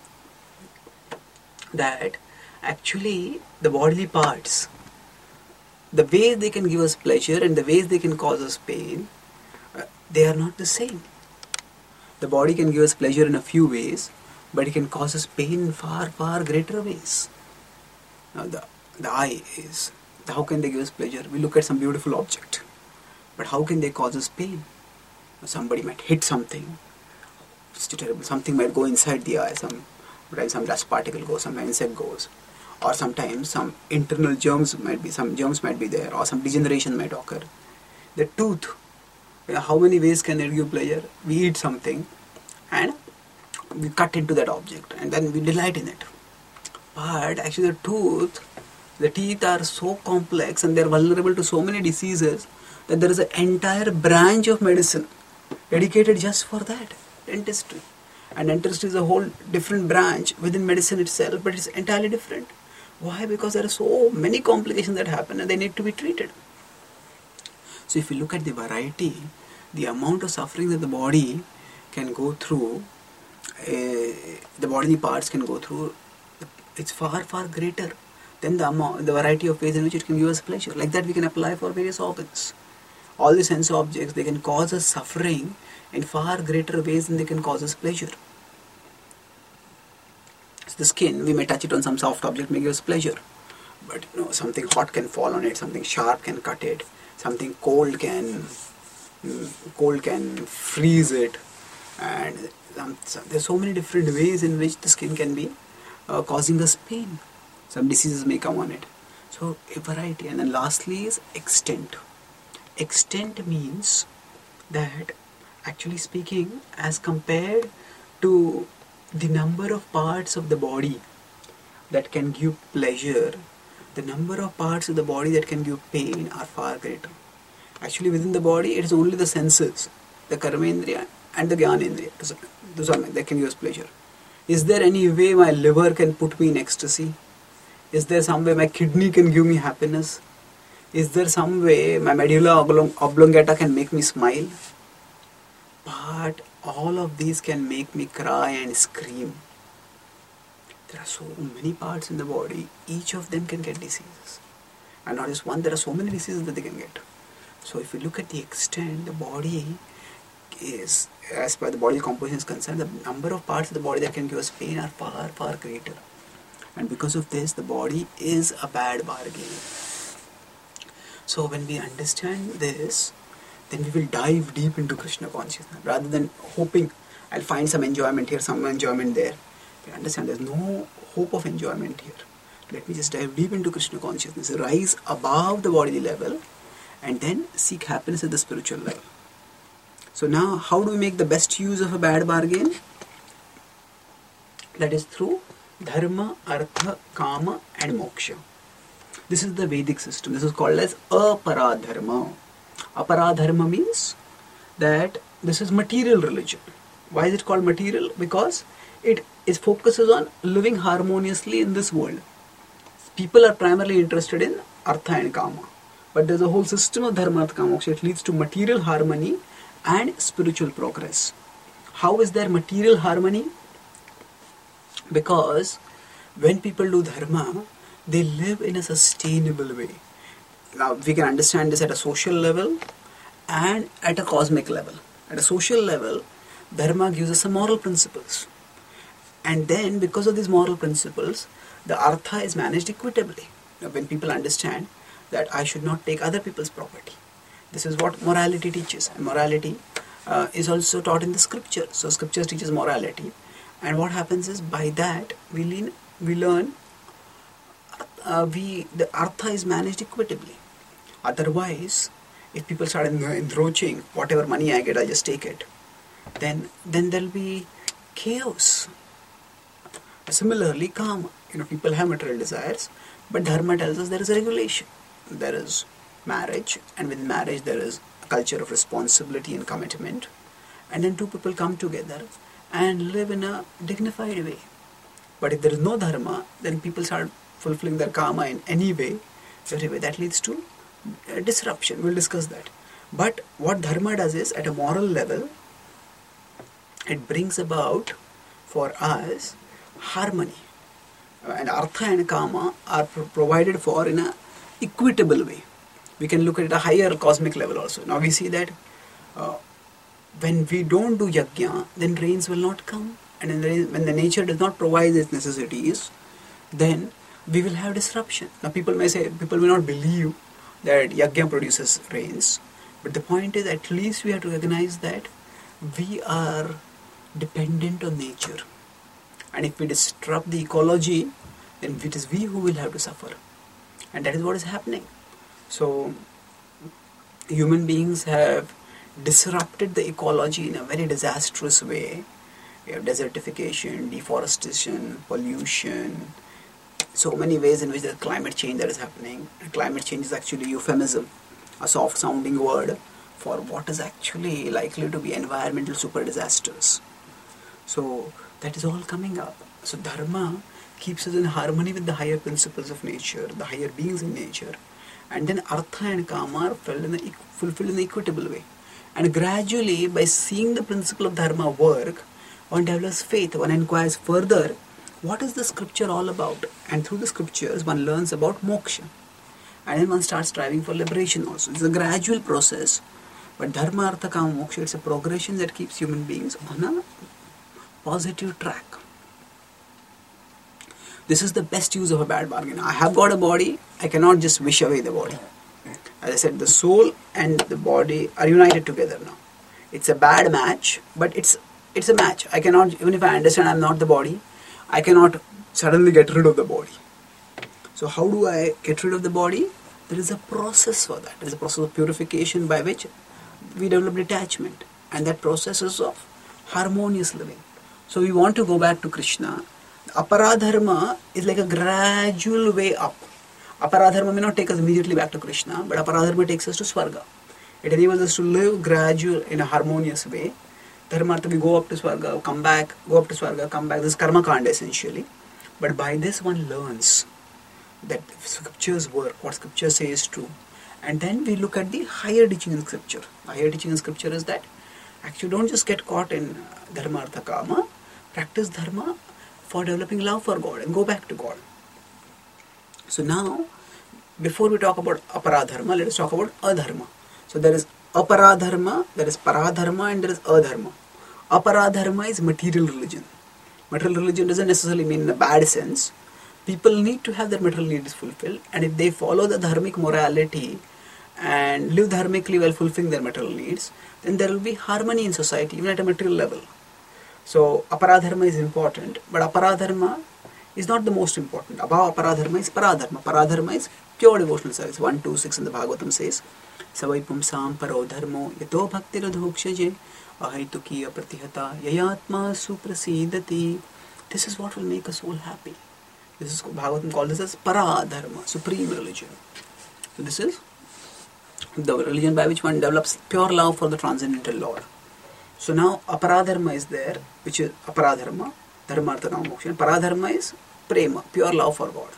that actually the bodily parts, the ways they can give us pleasure and the ways they can cause us pain, uh, they are not the same. The body can give us pleasure in a few ways, but it can cause us pain in far, far greater ways. Now the, the eye is, how can they give us pleasure? We look at some beautiful object, but how can they cause us pain? Somebody might hit something, it's terrible, something might go inside the eye, some, sometimes some dust particle goes, some insect goes, or sometimes some internal germs might be, some germs might be there, or some degeneration might occur. The tooth, you know, how many ways can it give pleasure? We eat something and we cut into that object and then we delight in it. But actually the tooth, the teeth are so complex and they are vulnerable to so many diseases that there is an entire branch of medicine dedicated just for that, dentistry. And dentistry is a whole different branch within medicine itself, but it's entirely different. Why? Because there are so many complications that happen and they need to be treated. So if you look at the variety, the amount of suffering that the body can go through, uh, the bodily parts can go through, it's far, far greater than the amount, the variety of ways in which it can give us pleasure. Like that we can apply for various organs. All the sense objects, they can cause us suffering in far greater ways than they can cause us pleasure. So the skin, we may touch it on some soft object, may give us pleasure. But you know, something hot can fall on it, something sharp can cut it, something cold can cold can freeze it, and um, so there's so many different ways in which the skin can be uh, causing us pain. Some diseases may come on it. So a variety. And then lastly is extent. Extent means that, actually speaking, as compared to the number of parts of the body that can give pleasure, the number of parts of the body that can give pain are far greater. Actually, within the body, it is only the senses, the karmendriya and the jnanendriya, those are that can give us pleasure. Is there any way my liver can put me in ecstasy? Is there some way my kidney can give me happiness? Is there some way my medulla oblongata can make me smile? But all of these can make me cry and scream. There are so many parts in the body, each of them can get diseases. And not just one, there are so many diseases that they can get. So if you look at the extent, the body is, as per the body composition is concerned, the number of parts of the body that can give us pain are far, far greater. And because of this, the body is a bad bargain. So when we understand this, then we will dive deep into Krishna consciousness. Rather than hoping I'll find some enjoyment here, some enjoyment there. We understand there's no hope of enjoyment here. Let me just dive deep into Krishna consciousness, rise above the bodily level, and then seek happiness at the spiritual level. So now, how do we make the best use of a bad bargain? That is through dharma, artha, kama and moksha. This is the Vedic system. This is called as aparadharma. Aparadharma means that this is material religion. Why is it called material? Because it is focuses on living harmoniously in this world. People are primarily interested in artha and kama. But there's a whole system of dharma, artha, kama, moksha. It leads to material harmony and spiritual progress. How is there material harmony? Because when people do dharma, they live in a sustainable way. Now we can understand this at a social level and at a cosmic level. At a social level, dharma gives us some moral principles. And then because of these moral principles, the artha is managed equitably. Now, when people understand that I should not take other people's property. This is what morality teaches. And morality uh, is also taught in the scripture. So scriptures teaches morality. And what happens is, by that we learn, we learn uh, we the artha is managed equitably. Otherwise, if people start encroaching, whatever money I get, I just take it, then then there'll be chaos. Similarly, kama. You know, people have material desires, but dharma tells us there is a regulation. There is marriage, and with marriage there is a culture of responsibility and commitment. And then two people come together and live in a dignified way. But if there is no dharma, then people start fulfilling their karma in any way, every way. That leads to uh, disruption. We'll discuss that. But what dharma does is, at a moral level, it brings about for us harmony. Uh, and artha and kama are pro- provided for in a equitable way. We can look at a higher cosmic level also. Now we see that uh, when we don't do yajna, then rains will not come. And when the nature does not provide its necessities, then we will have disruption. Now people may say, people may not believe that yajna produces rains. But the point is, at least we have to recognize that we are dependent on nature. And if we disrupt the ecology, then it is we who will have to suffer. And that is what is happening. So, human beings have disrupted the ecology in a very disastrous way. We have desertification, deforestation, pollution, so many ways in which there is climate change that is happening. And climate change is actually euphemism, a soft sounding word for what is actually likely to be environmental super disasters. So that is all coming up. So dharma keeps us in harmony with the higher principles of nature, the higher beings in nature. And then artha and kama are fulfilled in, the, fulfilled in an equitable way. And gradually, by seeing the principle of dharma work, one develops faith, one inquires further, what is the scripture all about? And through the scriptures, one learns about moksha. And then one starts striving for liberation also. It's a gradual process. But dharma, artha, kama, moksha, it's a progression that keeps human beings on a positive track. This is the best use of a bad bargain. I have got a body, I cannot just wish away the body. As I said, the soul and the body are united together now. It's a bad match, but it's it's a match. I cannot, even if I understand I'm not the body, I cannot suddenly get rid of the body. So how do I get rid of the body? There is a process for that. There is a process of purification by which we develop detachment. And that process is of harmonious living. So we want to go back to Krishna. Aparadharma is like a gradual way up. Aparadharma may not take us immediately back to Krishna, but Aparadharma takes us to Swarga. It enables us to live gradual in a harmonious way. Dharmartha, we go up to Swarga, come back, go up to Swarga, come back. This is Karma Kanda essentially. But by this one learns that scriptures work, what scripture says is true. And then we look at the higher teaching in scripture. The higher teaching in scripture is that actually don't just get caught in dharma, artha, kama. Practice dharma for developing love for God and go back to God. So now, before we talk about aparadharma, let us talk about adharma. So there is aparadharma, there is paradharma, and there is adharma. Aparadharma is material religion. Material religion doesn't necessarily mean in a bad sense. People need to have their material needs fulfilled, and if they follow the dharmic morality and live dharmically while fulfilling their material needs, then there will be harmony in society, even at a material level. So aparadharma is important, but aparadharma is not the most important. Above aparadharma is paradharma. Paradharma is pure devotional service. one two six in the Bhagavatam says, Savaipumsam paro dharmo yato bhaktiradhokshaje ahaitukiya pratihata yayatma suprasidati. This is what will make a soul happy. This is Bhagavatam called this as paradharma, supreme religion. So this is the religion by which one develops pure love for the transcendental Lord. So now aparadharma is there, which is aparadharma, dharma, artha, kama, moksha. And paradharma is prema, pure love for God.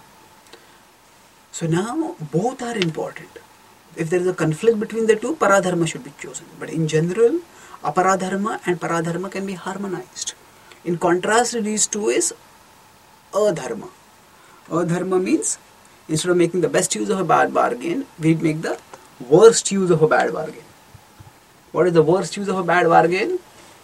So now both are important. If there is a conflict between the two, paradharma should be chosen. But in general, aparadharma and paradharma can be harmonized. In contrast to these two is adharma. Adharma means instead of making the best use of a bad bargain, we make the worst use of a bad bargain. What is the worst use of a bad bargain?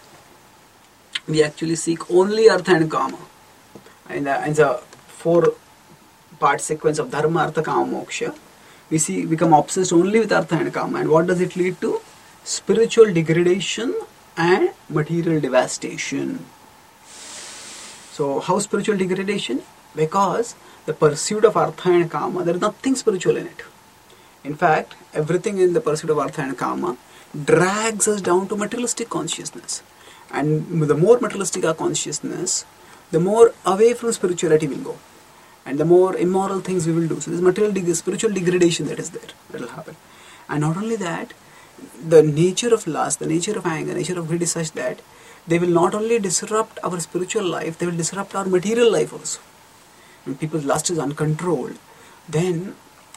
We actually seek only artha and kama. In the, in the four part sequence of dharma, artha, kama, moksha, we see become obsessed only with artha and kama. And what does it lead to? Spiritual degradation and material devastation. So how spiritual degradation? Because the pursuit of artha and kama, there is nothing spiritual in it. In fact, everything in the pursuit of artha and kama drags us down to materialistic consciousness. And the more materialistic our consciousness, the more away from spirituality we'll go. And the more immoral things we will do. So there's material deg- spiritual degradation that is there, that will happen. And not only that, the nature of lust, the nature of anger, the nature of greed is such that they will not only disrupt our spiritual life, they will disrupt our material life also. When people's lust is uncontrolled, then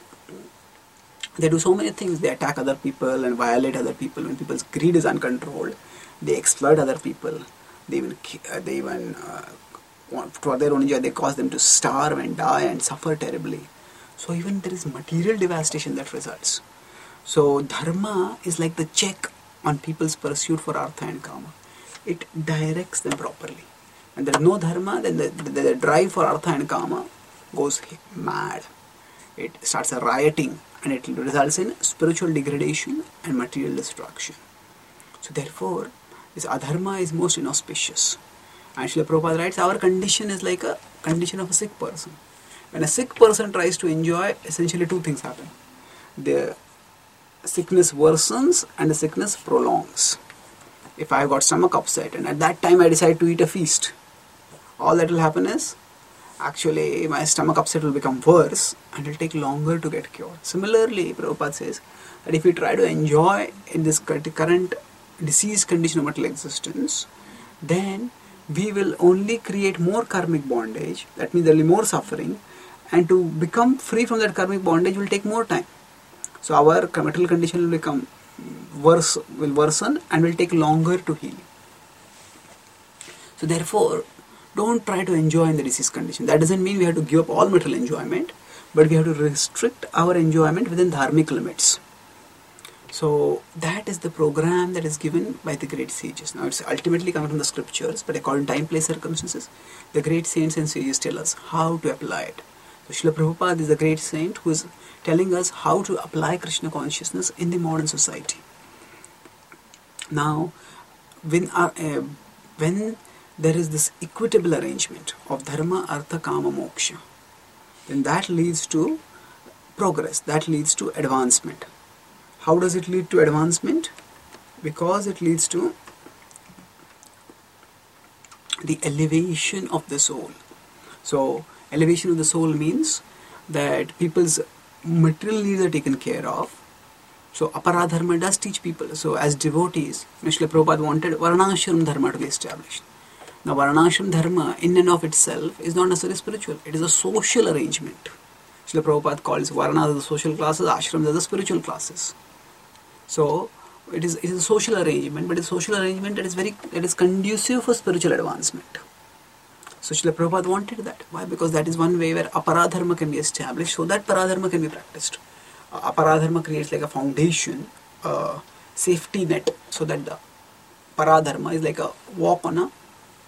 they do so many things. They attack other people and violate other people. When people's greed is uncontrolled, they exploit other people. They even, uh, they even uh, want, for their own joy, they cause them to starve and die and suffer terribly. So even there is material devastation that results. So dharma is like the check on people's pursuit for artha and kama. It directs them properly. When there is no dharma, then the, the, the drive for artha and kama goes mad. It starts a rioting, and it results in spiritual degradation and material destruction. So therefore, this adharma is most inauspicious. And Srila Prabhupada writes, our condition is like a condition of a sick person. When a sick person tries to enjoy, essentially two things happen. The sickness worsens and the sickness prolongs. If I have got stomach upset and at that time I decide to eat a feast, all that will happen is, actually my stomach upset will become worse and it will take longer to get cured. Similarly, Prabhupada says that if we try to enjoy in this current diseased condition of material existence, then we will only create more karmic bondage. That means there will be more suffering, and to become free from that karmic bondage will take more time. So our material condition will become worse, will worsen, and will take longer to heal. So therefore, don't try to enjoy in the disease condition. That doesn't mean we have to give up all material enjoyment, but we have to restrict our enjoyment within dharmic limits. So that is the program that is given by the great sages. Now it's ultimately coming from the scriptures, but according to time, place, circumstances, the great saints and sages tell us how to apply it. So Srila Prabhupada is the great saint who is telling us how to apply Krishna consciousness in the modern society. Now, when, our, uh, when there is this equitable arrangement of dharma, artha, kama, moksha, then that leads to progress, that leads to advancement. How does it lead to advancement? Because it leads to the elevation of the soul. So, elevation of the soul means that people's material needs are taken care of. So, aparadharma does teach people. So, as devotees, Srila Prabhupada wanted Varnashram dharma to be established. Now, Varnashram dharma in and of itself is not necessarily spiritual. It is a social arrangement. Srila Prabhupada calls Varnas as the social classes, Ashrams as the spiritual classes. So, it is, it is a social arrangement, but it's a social arrangement that is very that is conducive for spiritual advancement. So, Srila Prabhupada wanted that. Why? Because that is one way where aparadharma can be established, so that paradharma can be practiced. Uh, aparadharma creates like a foundation, a safety net, so that the paradharma is like a walk on a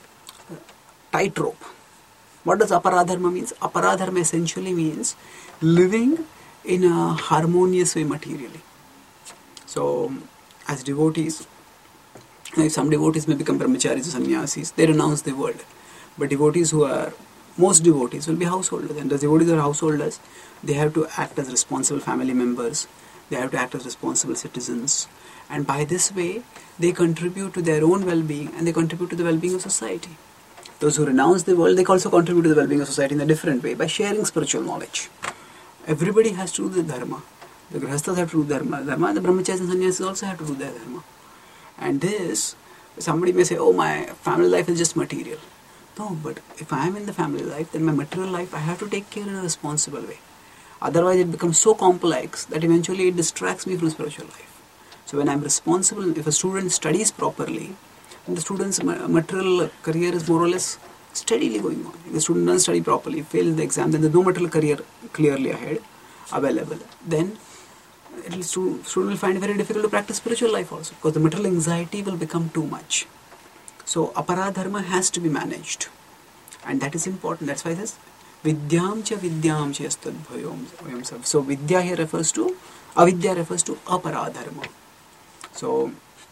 tightrope. What does aparadharma means? Aparadharma essentially means living in a harmonious way materially. So, as devotees, some devotees may become brahmacharis or sannyasis, they renounce the world. But devotees who are, most devotees will be householders. And the devotees who are householders, they have to act as responsible family members, they have to act as responsible citizens. And by this way, they contribute to their own well-being and they contribute to the well-being of society. Those who renounce the world, they also contribute to the well-being of society in a different way by sharing spiritual knowledge. Everybody has to do the dharma. The grihasthas have to do dharma. Dharma, the brahmacharis and sannyasis also have to do their dharma. And this, somebody may say, oh, my family life is just material. No, but if I am in the family life, then my material life, I have to take care in a responsible way. Otherwise, it becomes so complex that eventually it distracts me from spiritual life. So when I am responsible, if a student studies properly, then the student's material career is more or less steadily going on. If the student doesn't study properly, fails the exam, then there's no material career clearly ahead, available. Then it will, student will find it very difficult to practice spiritual life also, because the material anxiety will become too much. So aparadharma has to be managed, and that is important. That's why it says vidyam cha vidyam cha yastadbhayom. So vidya here refers to, avidya refers to aparadharma. So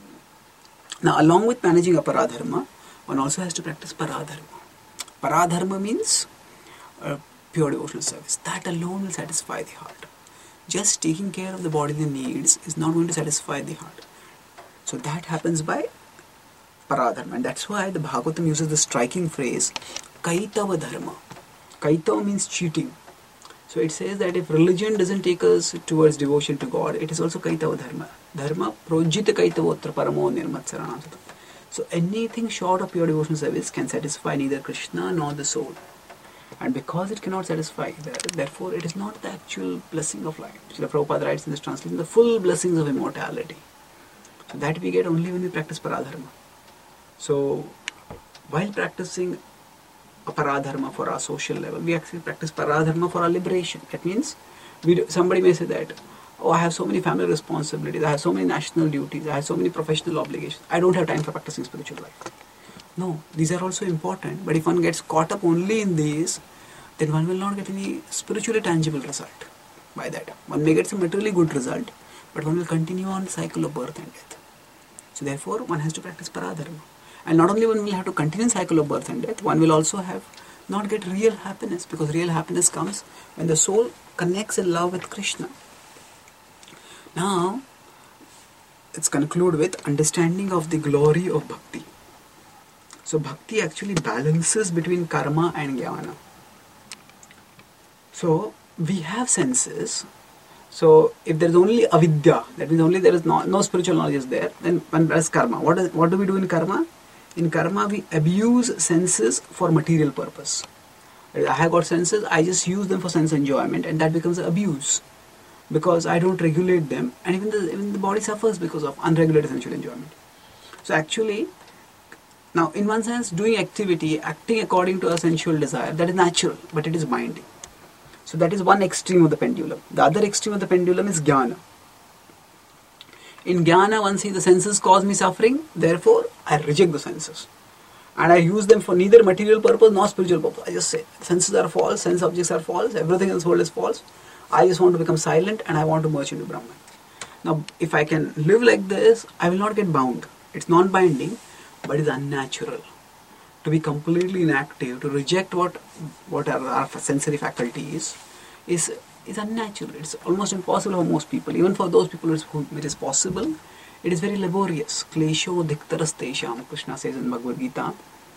now along with managing aparadharma, one also has to practice paradharma. Paradharma means uh, pure devotional service. That alone will satisfy the heart. Just taking care of the bodily needs is not going to satisfy the heart. So that happens by paradharma, and that's why the Bhagavatam uses the striking phrase kaitava dharma. Kaitava means cheating. So it says that if religion doesn't take us towards devotion to God, it is also kaitava dharma. Dharma projita kaitavotra paramo nirmatsaranam. So anything short of pure devotional service can satisfy neither Krishna nor the soul. And because it cannot satisfy, therefore it is not the actual blessing of life. Srila Prabhupada writes in this translation, the full blessings of immortality. So that we get only when we practice paradharma. So while practicing paradharma for our social level, we actually practice paradharma for our liberation. That means we do, somebody may say that, oh, I have so many family responsibilities, I have so many national duties, I have so many professional obligations, I don't have time for practicing spiritual life. No, these are also important, but if one gets caught up only in these, then one will not get any spiritually tangible result by that. One may get some materially good result, but one will continue on the cycle of birth and death. So therefore, one has to practice paradharma. And not only one will have to continue the cycle of birth and death, one will also have not get real happiness, because real happiness comes when the soul connects in love with Krishna. Now, let's conclude with understanding of the glory of bhakti. So bhakti actually balances between karma and jnana. So we have senses. So if there is only avidya, that means only there is no, no spiritual knowledge is there, then one does karma. What, is, what do we do in karma? In karma, we abuse senses for material purpose. I have got senses, I just use them for sense enjoyment, and that becomes abuse because I don't regulate them, and even the, even the body suffers because of unregulated sensual enjoyment. So actually, now in one sense, doing activity, acting according to a sensual desire, that is natural, but it is binding. So that is one extreme of the pendulum. The other extreme of the pendulum is jnana. In jnana, one sees the senses cause me suffering, therefore I reject the senses. And I use them for neither material purpose nor spiritual purpose. I just say, senses are false, sense objects are false, everything in this world is false. I just want to become silent and I want to merge into Brahman. Now, if I can live like this, I will not get bound. It's non-binding, but it's unnatural. To be completely inactive, to reject what what are our sensory faculties, is is unnatural. It's almost impossible for most people. Even for those people who it is possible, it is very laborious. Klesho diktaras tesham, Krishna says in Bhagavad Gita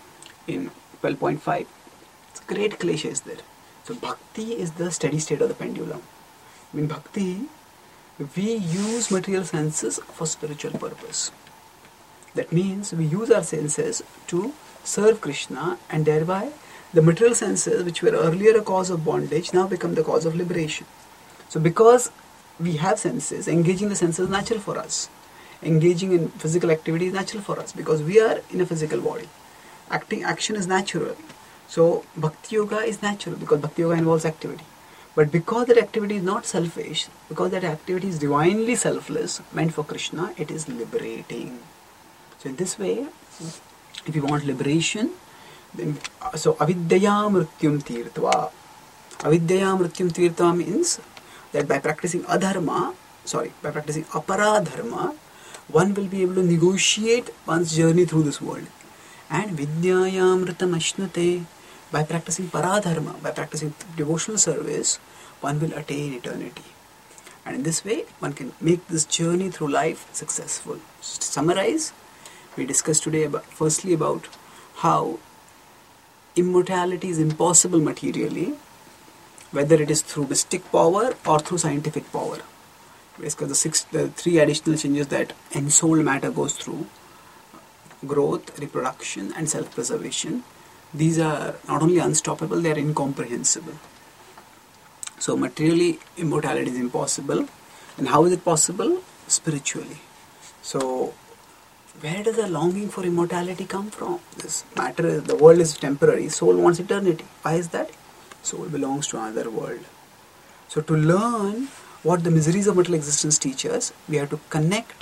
in twelve point five. It's great klesha is there. So bhakti is the steady state of the pendulum. In bhakti, we use material senses for spiritual purpose. That means we use our senses to serve Krishna, and thereby the material senses, which were earlier a cause of bondage, now become the cause of liberation. So because we have senses, engaging the senses is natural for us. Engaging in physical activity is natural for us because we are in a physical body. Acting action is natural. So Bhakti Yoga is natural because Bhakti Yoga involves activity. But because that activity is not selfish, because that activity is divinely selfless, meant for Krishna, it is liberating. So in this way, if you want liberation, then, so avidyaya mrityum tirtva. Avidyaya mrityum tirtva means that by practicing adharma, sorry, by practicing aparadharma, one will be able to negotiate one's journey through this world. And vidyaya mritam ashnate, by practicing paradharma, by practicing devotional service, one will attain eternity. And in this way, one can make this journey through life successful. To summarize, we discussed today about, firstly about how immortality is impossible materially, whether it is through mystic power or through scientific power. We discussed the, six, the three additional changes that ensouled matter goes through: growth, reproduction, and self-preservation. These are not only unstoppable, they are incomprehensible. So materially, immortality is impossible. And how is it possible? Spiritually. So where does the longing for immortality come from? This matter is, the world is temporary, soul wants eternity. Why is that? Soul belongs to another world. So to learn what the miseries of material existence teach us, we have to connect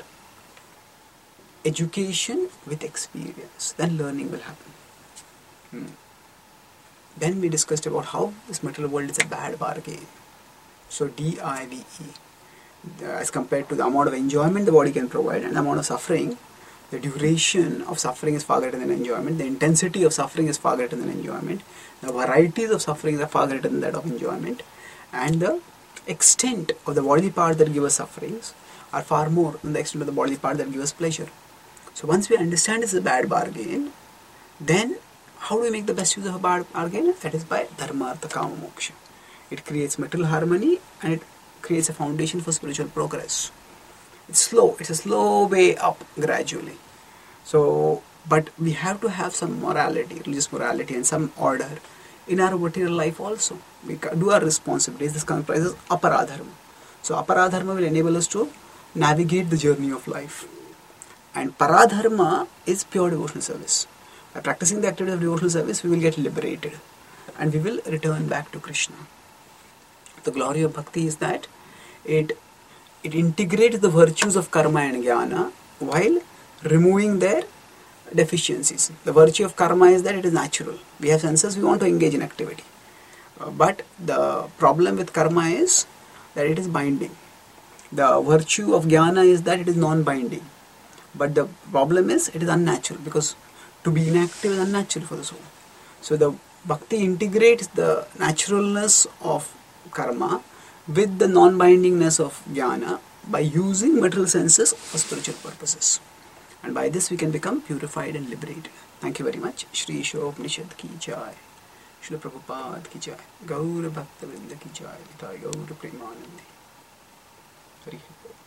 education with experience. Then learning will happen. Hmm. Then we discussed about how this material world is a bad bargain. So D I V E. As compared to the amount of enjoyment the body can provide and the amount of suffering, the duration of suffering is far greater than enjoyment. The intensity of suffering is far greater than enjoyment. The varieties of suffering are far greater than that of enjoyment. And the extent of the bodily part that give us sufferings are far more than the extent of the bodily part that give us pleasure. So once we understand it's a bad bargain, then how do we make the best use of a bad bargain? That is by dharma, artha, kama, moksha. It creates material harmony and it creates a foundation for spiritual progress. It's slow. It's a slow way up gradually. So, but we have to have some morality, religious morality and some order in our material life also. We do our responsibilities. This comprises aparadharma. So aparadharma will enable us to navigate the journey of life. And paradharma is pure devotional service. By practicing the activity of devotional service, we will get liberated. And we will return back to Krishna. The glory of bhakti is that it It integrates the virtues of karma and jnana while removing their deficiencies. The virtue of karma is that it is natural. We have senses, we want to engage in activity. Uh, but the problem with karma is that it is binding. The virtue of jnana is that it is non-binding. But the problem is it is unnatural because to be inactive is unnatural for the soul. So the bhakti integrates the naturalness of karma with the non-bindingness of jnana by using material senses for spiritual purposes. And by this we can become purified and liberated. Thank you very much. Shri Ishopanishad ki jai. Shri Prabhupada ki jai. Gaura Bhakta Vrinda ki jai. Gaura Premanandi. Hari Hari.